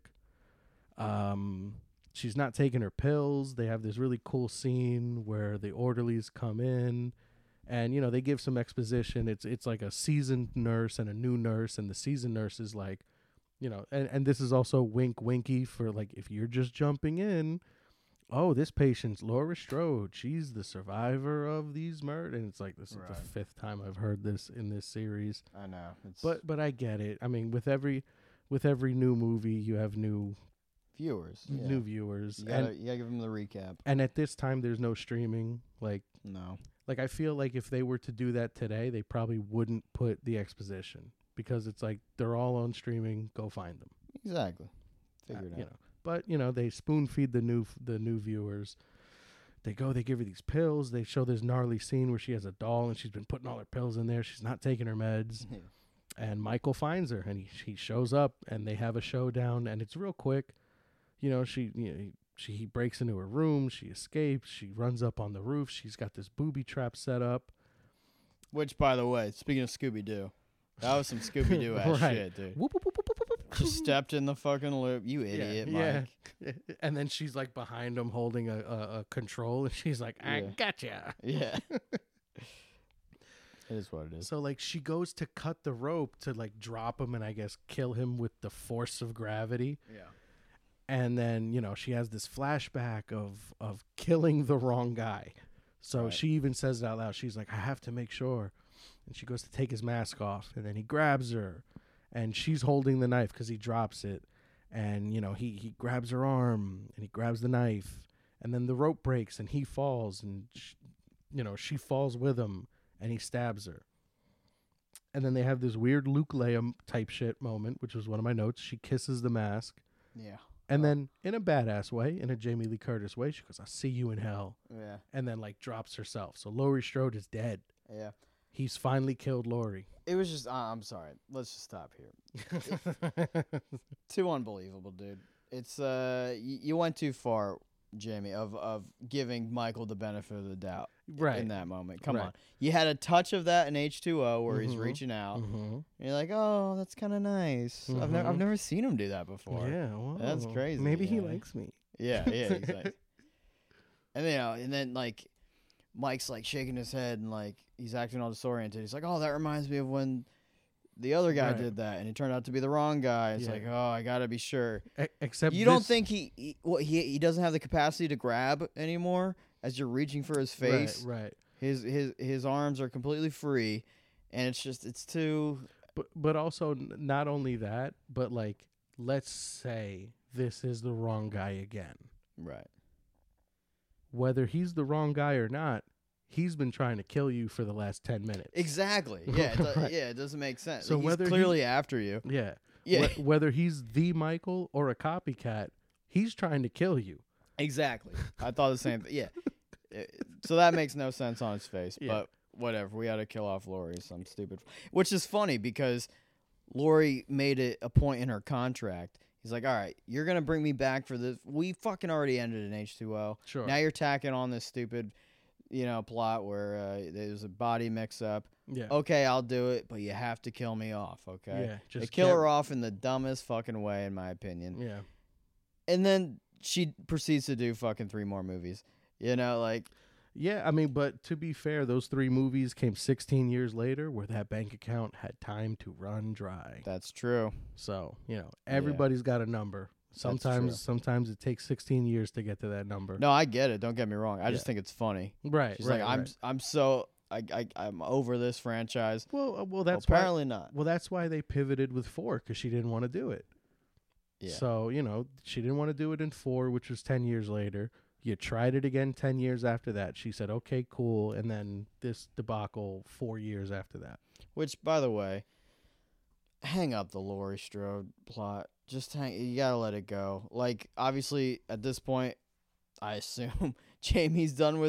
She's not taking her pills. They have this really cool scene where the orderlies come in, and they give some exposition. It's like a seasoned nurse and a new nurse, and the seasoned nurse is like, and this is also wink winky for like if you're just jumping in. Oh, this patient's Laura Strode. She's the survivor of these murders. And it's like, this is Right. the 5th time I've heard this in this series. I know. It's But I get it. I mean, with every new movie, you have new viewers. Yeah. viewers. You gotta give them the recap. And at this time, there's no streaming. Like No. I feel like if they were to do that today, they probably wouldn't put the exposition because it's like they're all on streaming. Go find them. Exactly. Figure it out. But they spoon feed the new viewers. They give her these pills. They show this gnarly scene where she has a doll and she's been putting all her pills in there. She's not taking her meds. Yeah. And Michael finds her and he shows up and they have a showdown and it's real quick. He breaks into her room. She escapes. She runs up on the roof. She's got this booby trap set up. Which, by the way, speaking of Scooby Doo, that was some Scooby Doo ass Right. shit, dude. Whoop, whoop, whoop, whoop, whoop, whoop. Just stepped in the fucking loop. You idiot, Mike. And then she's like behind him holding a control and she's like, I Yeah. gotcha. Yeah. It is what it is. So like she goes to cut the rope to like drop him and I guess kill him with the force of gravity. Yeah. And then, she has this flashback of killing the wrong guy. So Right. she even says it out loud. She's like, I have to make sure. And she goes to take his mask off and then he grabs her and she's holding the knife because he drops it. And, he grabs her arm and he grabs the knife and then the rope breaks and he falls and, she falls with him and he stabs her. And then they have this weird Luke Leia type shit moment, which was one of my notes. She kisses the mask. Yeah. And then in a badass way, in a Jamie Lee Curtis way, she goes, I'll see you in hell. Yeah. And then like drops herself. So Laurie Strode is dead. Yeah. He's finally killed Laurie. It was just, I'm sorry. Let's just stop here. Too unbelievable, dude. It's, you went too far, Jamie, of giving Michael the benefit of the doubt Right. in that moment. Come Right. on. You had a touch of that in H2O where he's Mhm. reaching out. Mm-hmm. And you're like, oh, that's kind of nice. I've Mhm. never seen him do that before. Yeah. Well, That's crazy, Maybe he yeah. likes me. Yeah, exactly. And then like Mike's like shaking his head and like he's acting all disoriented. He's like, "Oh, that reminds me of when the other guy Right. did that, and it turned out to be the wrong guy." It's Yeah. like, "Oh, I gotta be sure." Except You don't this- think he doesn't have the capacity to grab anymore as you're reaching for his face. Right. His arms are completely free, and it's too. But also not only that, but like let's say this is the wrong guy again. Right. Whether he's the wrong guy or not, he's been trying to kill you for the last 10 minutes. Exactly. Yeah. Right. Yeah. It doesn't make sense. So He's whether he- clearly after you. Yeah. Yeah. Whether he's the Michael or a copycat, he's trying to kill you. Exactly. I thought the same thing. Yeah. So that makes no sense on his face, Yeah. but whatever. We had to kill off Lori, some stupid. Which is funny because Lori made it a point in her contract. He's like, all right, you're going to bring me back for this. We fucking already ended in H2O. Sure. Now you're tacking on this stupid, plot where there's a body mix up. Yeah. Okay, I'll do it, but you have to kill me off, okay? Yeah. They Just kill kept- her off in the dumbest fucking way, in my opinion. Yeah. And then she proceeds to do fucking 3 more movies. Like, Yeah. I mean, but to be fair, those 3 movies came 16 years later where that bank account had time to run dry. that's true. So, everybody's got a number. true. Sometimes it takes 16 years to get to that number. No, I get it. Don't get me wrong. I just Yeah. think it's funny. Right. She's right, like, right. I'm so I'm over this franchise. Well, that's apparently not. Well, that's why they pivoted with 4 because she didn't want to do it. Yeah. So, she didn't want to do it in 4, which was 10 years later. You tried it again 10 years after that. She said, okay, cool. And then this debacle 4 years after that. Which, by the way, hang up the Laurie Strode plot. Just you gotta let it go. Like, obviously, at this point, I assume Jamie's done with it.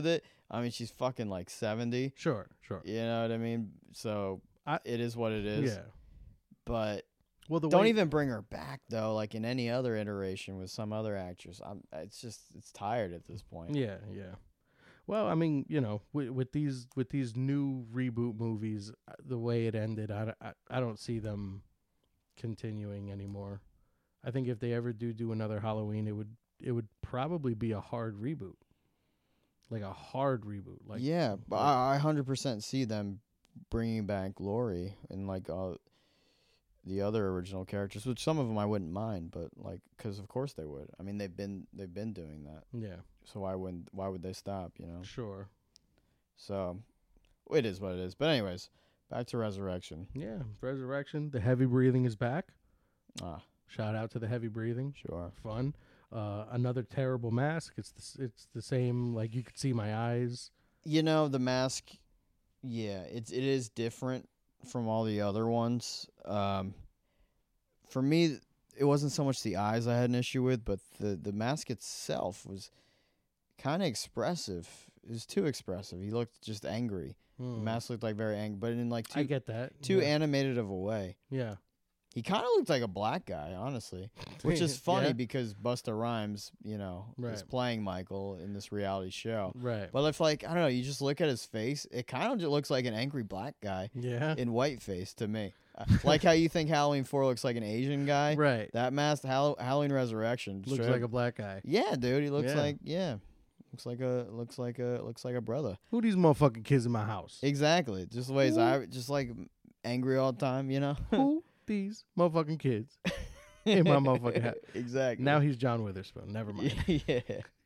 I mean, she's fucking like 70. Sure. You know what I mean? So I- it is what it is. Yeah. But Well, don't even bring her back though. Like in any other iteration with some other actress, it's tired at this point. Yeah. Well, I mean, with these new reboot movies, the way it ended, I don't see them continuing anymore. I think if they ever do another Halloween, it would probably be a hard reboot, like a hard reboot. Like yeah, but I 100% see them bringing back Laurie and like the other original characters, which some of them I wouldn't mind, but like because of course they would. I mean they've been doing that. Yeah. So why would they stop? You know. Sure. So it is what it is. But anyways, back to Resurrection. Yeah, Resurrection. The heavy breathing is back. Ah, Shout out to the heavy breathing. sure. Fun. Another terrible mask. It's the same. Like you could see my eyes. You know the mask. Yeah, it is different from all the other ones. For me, it wasn't so much the eyes I had an issue with, but the mask itself was kind of expressive. It was too expressive. He looked just angry. The mask looked like very angry, but in like I get that. too Yeah. animated of a way. Yeah. He kind of looked like a black guy, honestly, which is funny Yeah. because Busta Rhymes, is Right. playing Michael in this reality show. Right. But if, like, I don't know, you just look at his face, it kind of just looks like an angry black guy Yeah. in whiteface to me. Like how you think Halloween 4 looks like an Asian guy. Right. That mask, Halloween Resurrection, Looks straight like a up- black guy. yeah, dude. He looks Yeah. like looks like a brother. Who these motherfucking kids in my house? Exactly. Just the way his Who- eye, just like angry all the time. Who these motherfucking kids in my motherfucking house? Exactly. Now he's John Witherspoon. Never mind. yeah.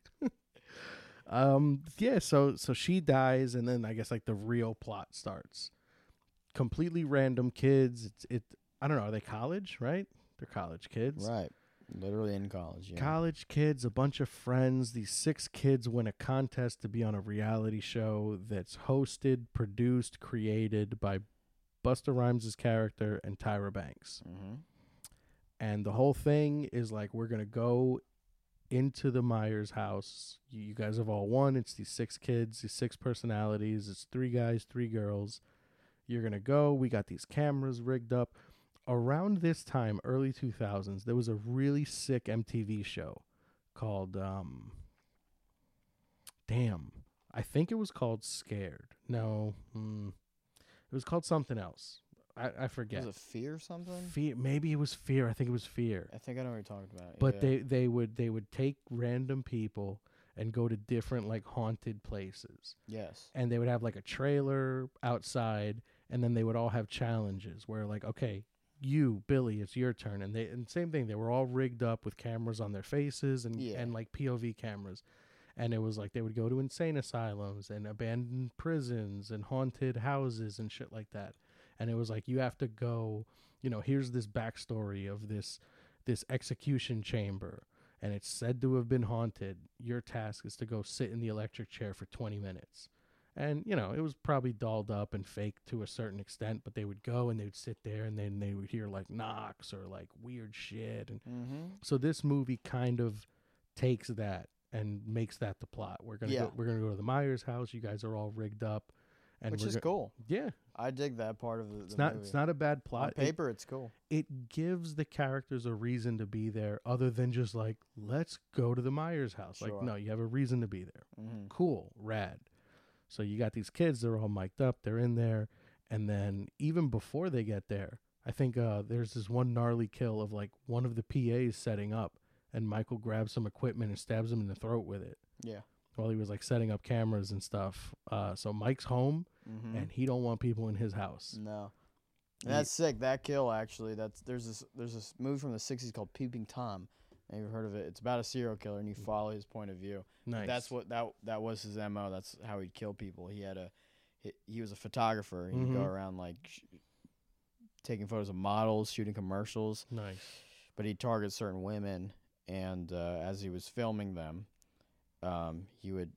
Yeah, so she dies, and then I guess like the real plot starts. Completely random kids. I don't know, are they college, right? They're college kids. Right. Literally in college. Yeah. College kids, a bunch of friends. These 6 kids win a contest to be on a reality show that's hosted, produced, created by Busta Rhymes' character and Tyra Banks. Mm-hmm. And the whole thing is like, we're going to go into the Myers house. You guys have all won. It's these 6 kids, these 6 personalities. It's 3 guys, 3 girls. You're going to go. We got these cameras rigged up. Around this time, early 2000s, there was a really sick MTV show called, I think it was called Scared. No, it was called something else. I forget. Was it Fear or something? Fear, maybe it was Fear. I think it was Fear. I think I know what you're talking about. But yeah. they would take random people and go to different like haunted places. Yes. And they would have like a trailer outside, and then they would all have challenges where like, okay, you, Billy, it's your turn. And same thing, they were all rigged up with cameras on their faces and like POV cameras. And it was like they would go to insane asylums and abandoned prisons and haunted houses and shit like that. And it was like, you have to go, here's this backstory of this execution chamber, and it's said to have been haunted. Your task is to go sit in the electric chair for 20 minutes. And, it was probably dolled up and fake to a certain extent, but they would go and they would sit there, and then they would hear like knocks or like weird shit. And so this movie kind of takes that and makes that the plot. We're gonna go to the Myers house. You guys are all rigged up, and Which is cool. Yeah, I dig that part of the movie. it's not a bad plot. On paper, it's cool. It gives the characters a reason to be there, other than just like, let's go to the Myers house. Sure. Like, no, you have a reason to be there. Mm-hmm. Cool, rad. So you got these kids, they're all mic'd up, they're in there, and then even before they get there, I think there's this one gnarly kill of like one of the PAs setting up, and Michael grabs some equipment and stabs him in the throat with it. Yeah. While he was like setting up cameras and stuff. So Mike's home, and he don't want people in his house. No. And that's sick. That kill actually. There's this movie from the '60s called Peeping Tom. Have you heard of it? It's about a serial killer, and you follow his point of view. Nice. That's what that was his MO. That's how he'd kill people. He was a photographer. He'd go around like taking photos of models, shooting commercials. Nice. But he'd target certain women, and as he was filming them, he would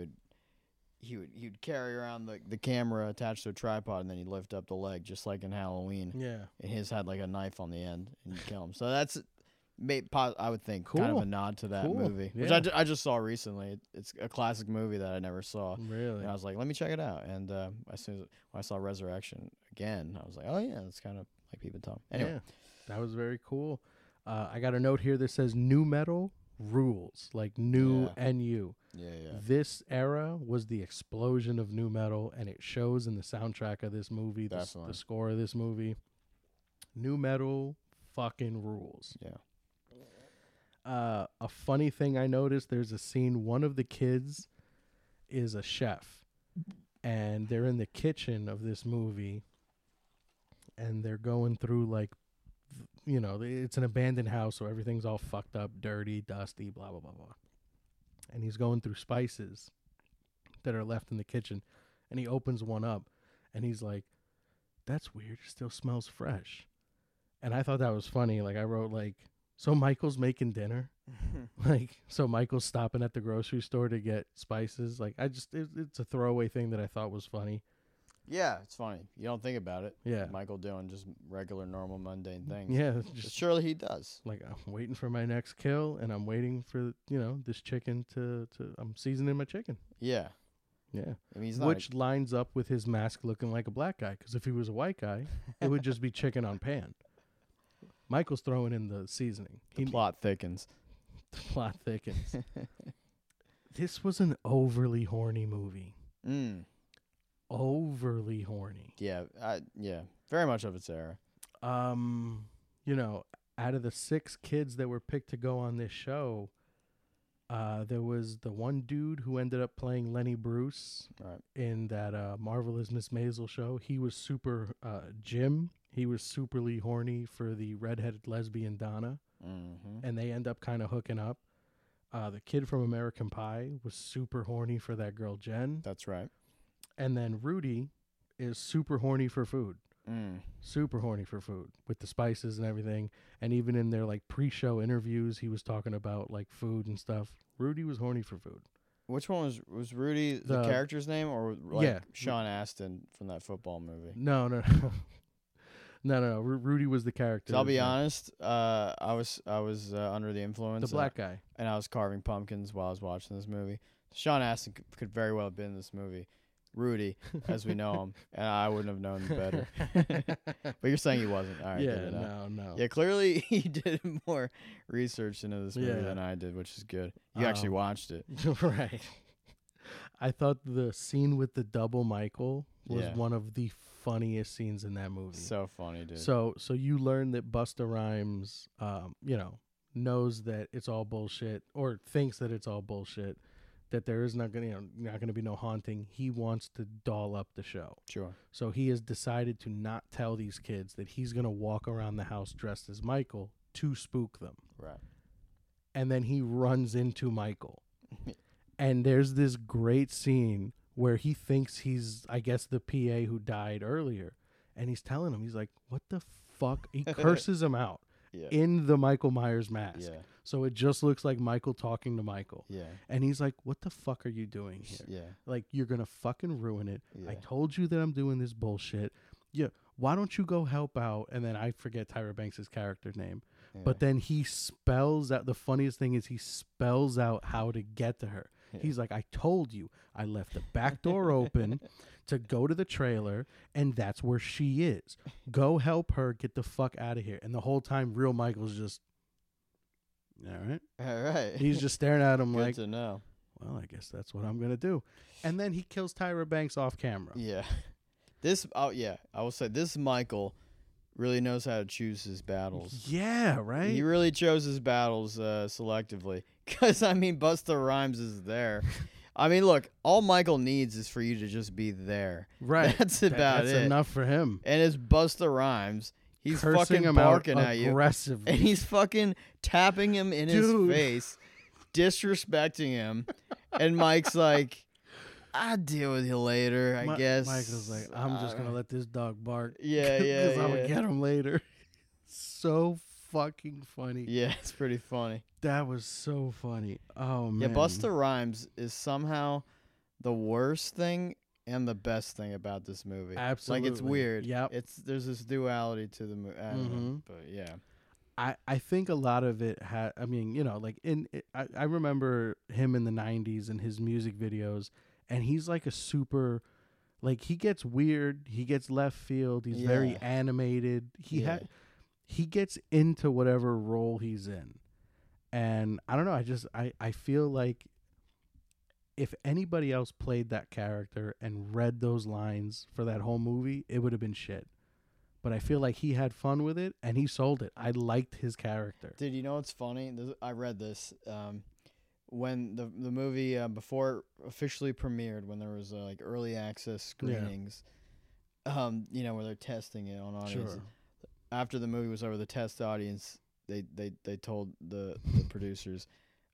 carry around the camera attached to a tripod, and then he'd lift up the leg just like in Halloween. Yeah. And his had like a knife on the end, and he'd kill him. So that's I would think kind of Cool. a nod to that Cool. movie, which Yeah. I just saw recently. It's a classic movie that I never saw. Really? And I was like, let me check it out. And as soon as when I saw Resurrection again, I was like, oh yeah, it's kind of like Peeping Tom. Anyway, Yeah, that was very cool. I got a note here that says new metal rules, like new Yeah. NU. yeah. This era was the explosion of new metal, and it shows in the soundtrack of this movie, the Definitely. score of this movie. New metal fucking rules. Yeah. A funny thing I noticed, there's a scene, one of the kids is a chef, and they're in the kitchen of this movie, and they're going through, like, you know, it's an abandoned house, so everything's all fucked up, dirty, dusty, blah, blah, blah, blah. And he's going through spices that are left in the kitchen, and he opens one up, and he's like, that's weird, it still smells fresh. And I thought that was funny. Like, I wrote, like, so Michael's making dinner? Like, so Michael's stopping at the grocery store to get spices? Like, it's a throwaway thing that I thought was funny. Yeah, it's funny. You don't think about it. Yeah. Michael doing just regular, normal, mundane things. Yeah, But just surely he does. like, I'm waiting for my next kill, and I'm waiting for, you know, this chicken to I'm seasoning my chicken. Yeah. Yeah. I mean, he's not. Which lines up with his mask looking like a black guy, because if he was a white guy, it would just be chicken on pan. Michael's throwing in the seasoning. The plot thickens. The plot thickens. This was an overly horny movie. Overly horny. Yeah. Yeah. Very much of its era. You know, out of the 6 kids that were picked to go on this show, there was the one dude who ended up playing Lenny Bruce Right. in that Marvelous Miss Maisel show. He was super Jim. He was superly horny for the redheaded lesbian Donna, and they end up kind of hooking up. The kid from American Pie was super horny for that girl Jen, That's right. and then Rudy is super horny for food. Super horny for food with the spices and everything. And even in their like pre-show interviews, he was talking about like food and stuff. Rudy was horny for food. Which one was Rudy the character's name, or like Yeah. Sean Astin from that football movie? No. No. Rudy was the character. So I'll be honest. I was under the influence. The black guy. and I was carving pumpkins while I was watching this movie. Sean Astin could very well have been in this movie. Rudy, as we know him, and I wouldn't have known better. But you're saying he wasn't. All right. Yeah, good to know. no. Yeah, clearly he did more research into this movie Yeah. than I did, which is good. You actually watched it. Right. I thought the scene with the double Michael was Yeah. one of the funniest scenes in that movie. So funny, dude. So you learn that Busta Rhymes, you know, knows that it's all bullshit, or thinks that it's all bullshit, that there is not gonna be no haunting. He wants to doll up the show. Sure. So he has decided to not tell these kids that he's gonna walk around the house dressed as Michael to spook them. Right. And then he runs into Michael. And there's this great scene where he thinks he's, I guess, the PA who died earlier. And he's telling him, he's like, what the fuck? He curses him out Yeah. in the Michael Myers mask. Yeah. So it just looks like Michael talking to Michael. Yeah. And he's like, what the fuck are you doing here? Yeah. Like, you're going to fucking ruin it. Yeah. I told you that I'm doing this bullshit. Yeah. Why don't you go help out? And then I forget Tyra Banks' character name. Yeah. But then he spells out, the funniest thing is he spells out how to get to her. Yeah. He's like, I told you, I left the back door open to go to the trailer, and that's where she is. Go help her get the fuck out of here. And the whole time, real Michael's just, all right. All right. He's just staring at him Good like, to know. well, I guess that's what I'm going to do. And then he kills Tyra Banks off camera. Yeah. I will say this Michael really knows how to choose his battles. Yeah, right? He really chose his battles selectively. Because, I mean, Busta Rhymes is there. I mean, look, all Michael needs is for you to just be there. Right. That's about That's it. enough for him. And it's Busta Rhymes. He's Cursing fucking him barking out at you. aggressively. And he's fucking tapping him in his Dude. face, disrespecting him. And Mike's like, I'll deal with you later, I guess. Michael's like, I'm just going to let this dog bark. Yeah, Because I'm going yeah. to get him later. So fucking funny. Yeah, it's pretty funny. That was so funny. Oh, man. Yeah, Busta Rhymes is somehow the worst thing and the best thing about this movie. Absolutely. Like, it's weird. Yep. There's this duality to the movie. Mhm. But yeah. I think a lot of it had. I mean, like I remember him in the '90s and his music videos, and he's like a super. Like he gets weird, he gets left field, he's very Yeah. animated. Yeah. He gets into whatever role he's in. And I don't know, I feel like if anybody else played that character and read those lines for that whole movie, it would have been shit. But I feel like he had fun with it and he sold it. I liked his character. Dude, you know what's funny? I read this. When the movie before it officially premiered, when there was like early access screenings, where they're testing it on audience. Sure. After the movie was over, the test audience they told the producers,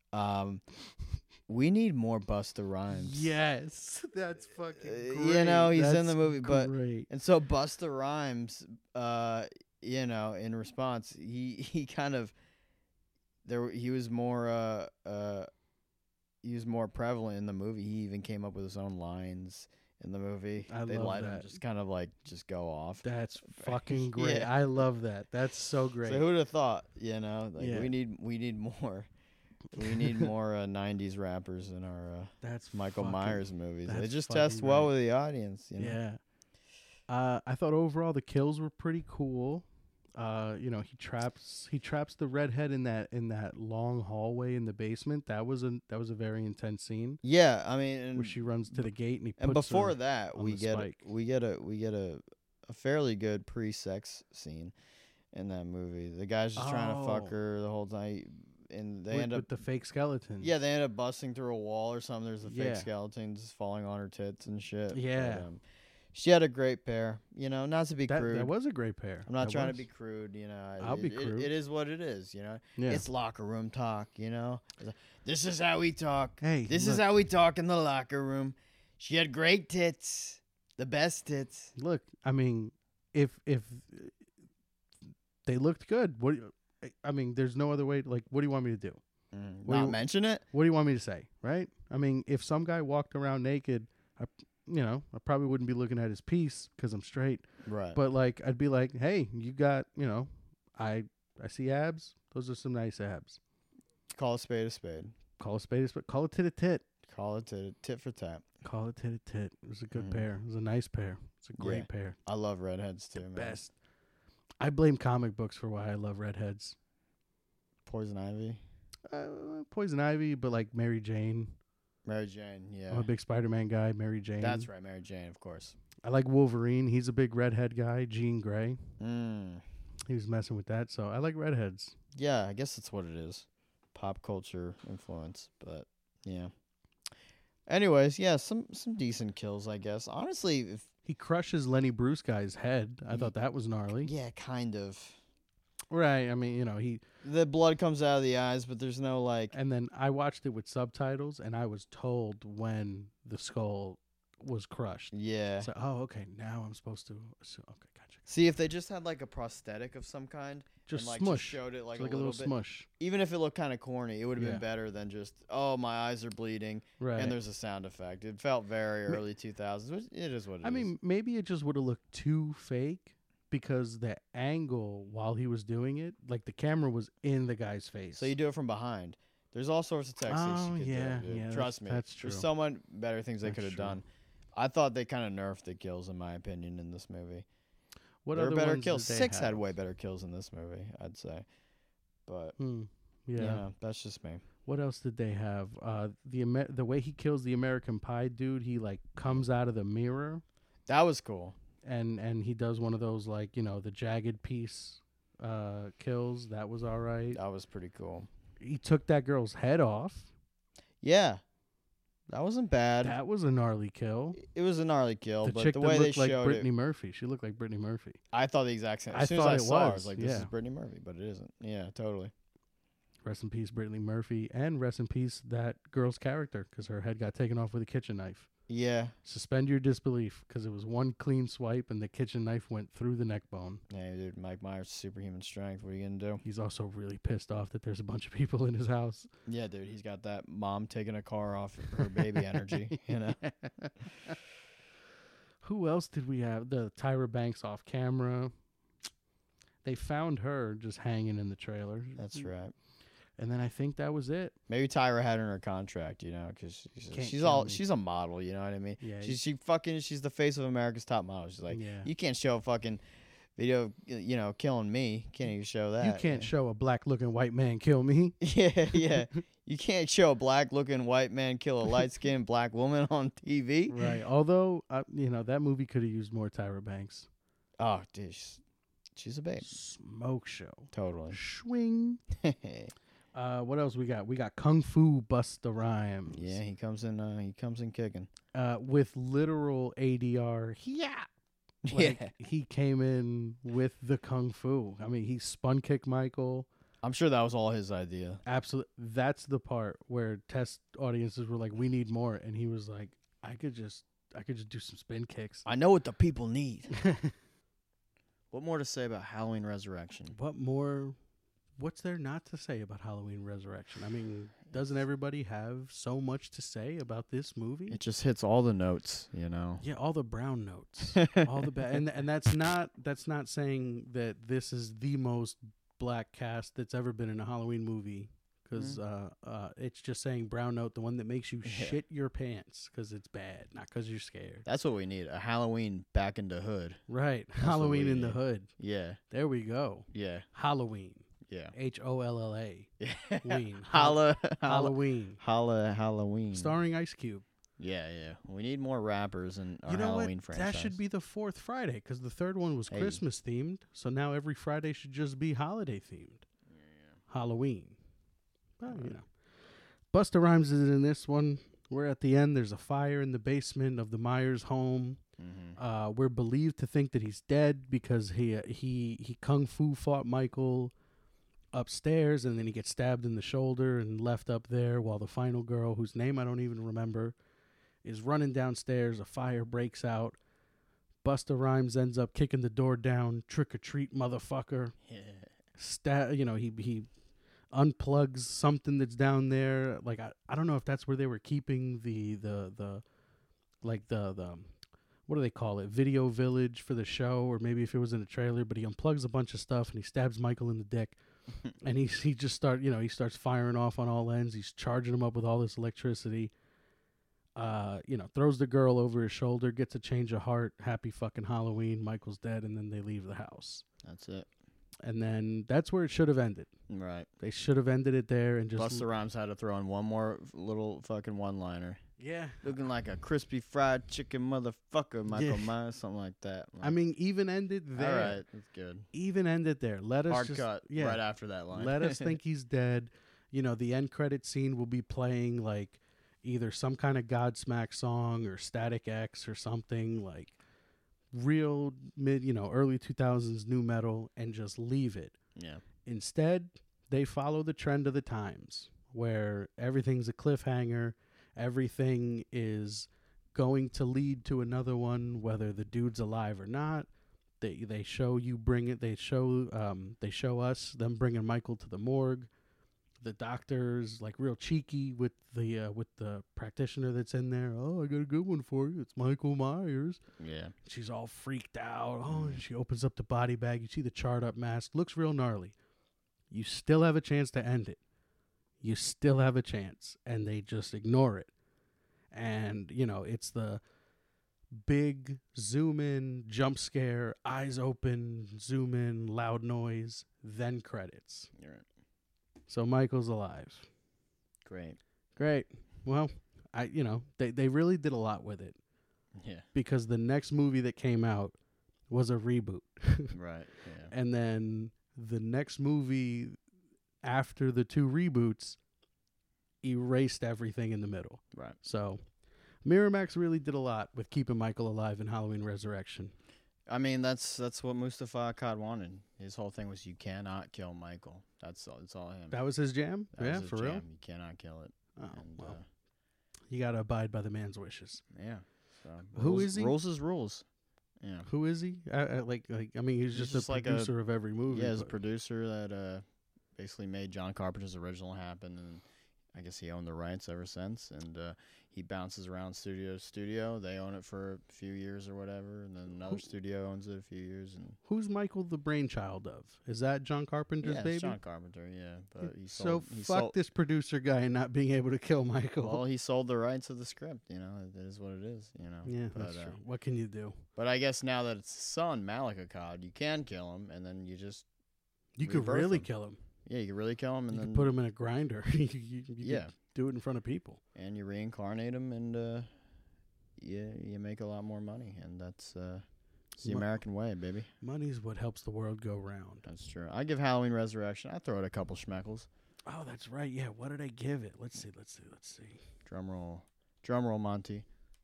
we need more Busta Rhymes. Yes, that's fucking great. He's in That's the movie, but great. and so Busta Rhymes, in response, he kind of he was more prevalent in the movie. He even came up with his own lines in the movie. They love let him that. just kind of like just go off. That's fucking great. Yeah. I love that. That's so great. So who'd have thought? Like Yeah. we need more. We need more '90s rappers in our That's Michael fucking- Myers movies. They that's just fucking test well great. with the audience. Yeah. I thought overall the kills were pretty cool. He traps the redhead in that long hallway in the basement. That was a very intense scene Yeah. I mean, where she runs to the gate and he puts and before her that, on we the get spike. a fairly good pre-sex scene in that movie. The guy's just trying to fuck Oh. her the whole time, and they with, end up with the fake skeleton. yeah, they end up busting through a wall or something. There's a fake Yeah. skeleton just falling on her tits and shit. Yeah. But, she had a great pair. Not to be that crude. was a great pair. I'm not That trying to was. be crude. I'll be crude. It is what it is. Yeah. It's locker room talk. It's like, this is how we talk. Hey, This is look, how we talk in the locker room. She had great tits, the best tits. Look, I mean, if they looked good, there's no other way. Like, what do you want me to do? What do Not you- mention it. What do you want me to say, right? I mean, if some guy walked around naked, I probably wouldn't be looking at his piece because I'm straight. Right. But like, I'd be like, hey, you got, I see abs. Those are some nice abs. Call a spade a spade. Call a spade a spade. Call it tit a tit. Call it tit for tat. Call it tit a tit. It was a good Mhm. pair. It was a nice pair. It's a great Yeah. pair. I love redheads too, man. Best. I blame comic books for why I love redheads. Poison Ivy, Poison Ivy, but like Mary Jane. Mary Jane. Yeah, I'm a big Spider-Man guy. Mary Jane. that's right, Mary Jane, of course. I like Wolverine. He's a big redhead guy. Jean Grey. Mm. He was messing with that, so I like redheads. Yeah, I guess that's what it is. Pop culture influence, but yeah. Anyways, yeah, some decent kills, I guess. Honestly, if He crushes Lenny Bruce guy's head. I thought that was gnarly. yeah, kind of. Right. I mean, he. The blood comes out of the eyes, but there's no like. And then I watched it with subtitles, and I was told when the skull was crushed. Yeah. So, oh, okay. Now I'm supposed to. So, okay, gotcha. See, if they just had like a prosthetic of some kind, Just and, like, smush. just showed it like, It's like a little, bit, smush. even if it looked kind of corny, it would have Yeah. been better than just my eyes are bleeding Right. and there's a sound effect. It felt very early 2000s. Which it is what it is. I mean, maybe it just would have looked too fake because the angle while he was doing it, like the camera was in the guy's face. so you do it from behind. There's all sorts of techniques Oh, you could yeah, do. Dude. yeah, Trust me. that's true. There's so much better things they That's could have true. done. I thought they kind of nerfed the kills, in my opinion, in this movie. What There were other better ones kills. did they 6 had have? way better kills in this movie, I'd say. But Yeah. that's just me. What else did they have? The way he kills the American Pie dude, he like comes out of the mirror That was cool. and he does one of those like the jagged piece kills. That was all right. That was pretty cool. He took that girl's head off. Yeah. That wasn't bad. That was a gnarly kill. It was a gnarly kill, The but chick the that way they looked like showed Brittany it, Murphy. She looked like Brittany Murphy. I thought the exact same. I As soon as thought I it saw her, I was, was like, this is yeah. Brittany Murphy, but it isn't. Yeah, totally. Rest in peace, Brittany Murphy, and rest in peace that girl's character because her head got taken off with a kitchen knife. Yeah. Suspend your disbelief because it was one clean swipe and the kitchen knife went through the neck bone. Yeah, dude, Mike Myers, superhuman strength. What are you going to do? He's also really pissed off that there's a bunch of people in his house. Yeah, dude, he's got that mom taking a car off her baby energy, Who Who else did we have? The Tyra Banks off camera. They found her just hanging in the trailer. That's right. And then I think that was it. Maybe Tyra had her in her contract, because Can't she's kill me. she's a model, you know what I mean? Yeah, She's the face of America's top model. She's like, yeah. you can't show a fucking video, killing me. Can't even show that. You can't show a black-looking white man kill me. Yeah. You can't show a black-looking white man kill a light-skinned black woman on TV. Right. Although, that movie could have used more Tyra Banks. Oh, dude, she's a babe. Smoke show. Totally. Swing. What else we got? We got Kung Fu Busta Rhymes. Yeah, he comes in kicking. With literal ADR. Yeah. He came in with the Kung Fu. I mean, he spun kicked Michael. I'm sure that was all his idea. Absolutely. That's the part where test audiences were like, we need more. And he was like, I could just do some spin kicks. I know what the people need. What more to say about Halloween Resurrection? What's there not to say about Halloween Resurrection? I mean, doesn't everybody have so much to say about this movie? It just hits all the notes, Yeah, all the brown notes, all the and that's not saying that this is the most black cast that's ever been in a Halloween movie, because it's just saying brown note, the one that makes you shit your pants because it's bad, not because you're scared. That's what we need, a Halloween back in the hood. Right, Halloween in the hood. Yeah. There we go. Yeah. Halloween. Yeah. HOLLA. Halloween. Halloween. Starring Ice Cube. Yeah. We need more rappers in our Halloween franchise. That should be the fourth Friday, because the third one was Christmas themed. So now every Friday should just be holiday themed. Yeah. Halloween. Well, Busta Rhymes is in this one. We're at the end. There's a fire in the basement of the Myers home. Mm-hmm. We're believed to think that he's dead because he kung fu fought Michael upstairs, and then he gets stabbed in the shoulder and left up there, while the final girl, whose name I don't even remember, is running downstairs. A fire breaks out. Busta Rhymes ends up kicking the door down. Trick or treat, motherfucker. Yeah. He unplugs something that's down there. Like I don't know if that's where they were keeping the what do they call it? Video village for the show, or maybe if it was in a trailer. But he unplugs a bunch of stuff and he stabs Michael in the dick. And he just starts firing off on all ends. He's charging him up with all this electricity. Throws the girl over his shoulder, gets a change of heart. Happy fucking Halloween. Michael's dead, and then they leave the house. That's it. And then that's where it should have ended. Right. They should have ended it there and just. Busta Rhymes had to throw in one more little fucking one-liner. Yeah. Looking like a crispy fried chicken motherfucker, Michael Myers, something like that. I mean, even ended there. All right, that's good. Even ended there. Let us hard cut right after that line. Let us think he's dead. The end credit scene will be playing like either some kind of Godsmack song or Static X or something, like real early 2000s new metal, and just leave it. Yeah. Instead, they follow the trend of the times where everything's a cliffhanger. Everything is going to lead to another one, whether the dude's alive or not. They show you bring it. They show us them bringing Michael to the morgue. The doctor's like real cheeky with the practitioner that's in there. Oh, I got a good one for you. It's Michael Myers. Yeah. She's all freaked out. Oh, she opens up the body bag. You see the charred up mask. Looks real gnarly. You still have a chance to end it. You still have a chance, and they just ignore it. And, it's the big zoom in, jump scare, eyes open, zoom in, loud noise, then credits. You're right. So Michael's alive. Great. Well, they really did a lot with it. Yeah. Because the next movie that came out was a reboot. Right. Yeah. And then the next movie after the two reboots erased everything in the middle. Right. So Miramax really did a lot with keeping Michael alive in Halloween Resurrection. I mean, that's what Mustafa Akkad wanted. His whole thing was, you cannot kill Michael. It's all him. That was his jam? That was his real? You cannot kill it. Oh, well. You got to abide by the man's wishes. Yeah. So Who is he? Rules is rules. Yeah. Who is he? He's just a producer of every movie. Yeah, he's a producer that basically made John Carpenter's original happen, and I guess he owned the rights ever since, and he bounces around studio to studio. They own it for a few years or whatever, and then another studio owns it a few years. And Who's Michael the brainchild of? Is that John Carpenter's yeah, baby? it's John Carpenter, yeah. But he So sold, fuck this producer guy not being able to kill Michael. Well, he sold the rights of the script. You know, it is what it is. You know. yeah, but, that's true. What can you do? But I guess now that it's his son, Malik Akkad, you can kill him, and then you just You could rebirth really him. kill him. Yeah, you can really kill him, and You then could put him in a grinder. You yeah, could do it in front of people. and you reincarnate him, and you make a lot more money, and that's it's the Mo- American way, baby. Money's what helps the world go round. That's true. I give Halloween Resurrection. I throw it a couple schmeckles. Oh, that's right. Yeah, what did I give it? Let's see. Drum roll, Monty.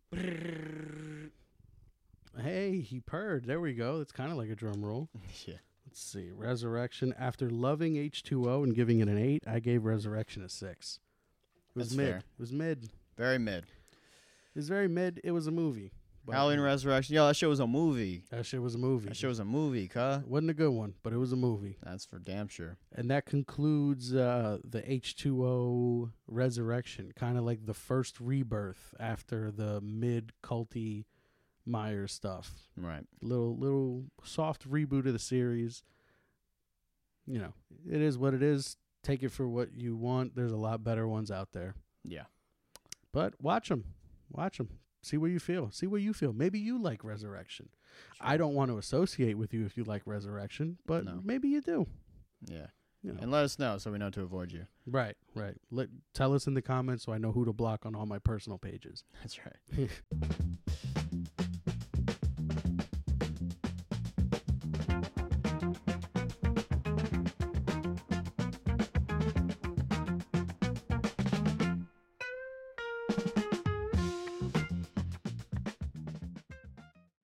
Hey, he purred. There we go. It's kind of like a drum roll. Yeah, Let's see. Resurrection. After loving H2O and giving it an 8, I gave Resurrection a 6. It was That's mid. fair. It was mid. very mid. It was very mid. It was a movie. But Halloween Resurrection. Yo, that shit was a movie. That shit was a movie. That shit was a movie, cuh. Wasn't a good one, but it was a movie. That's for damn sure. And that concludes the H2O Resurrection, kind of like the first rebirth after the mid-culty Myers stuff. Right. Little soft reboot of the series. You know, it is what it is. Take it for what you want. There's a lot better ones out there. Yeah. But watch them. Watch them. See what you feel. See what you feel. Maybe you like Resurrection. Sure. I don't want to associate with you if you like Resurrection, but No. maybe you do. Yeah. You know. And let us know so we know to avoid you. Right. Tell us in the comments so I know who to block on all my personal pages. That's right.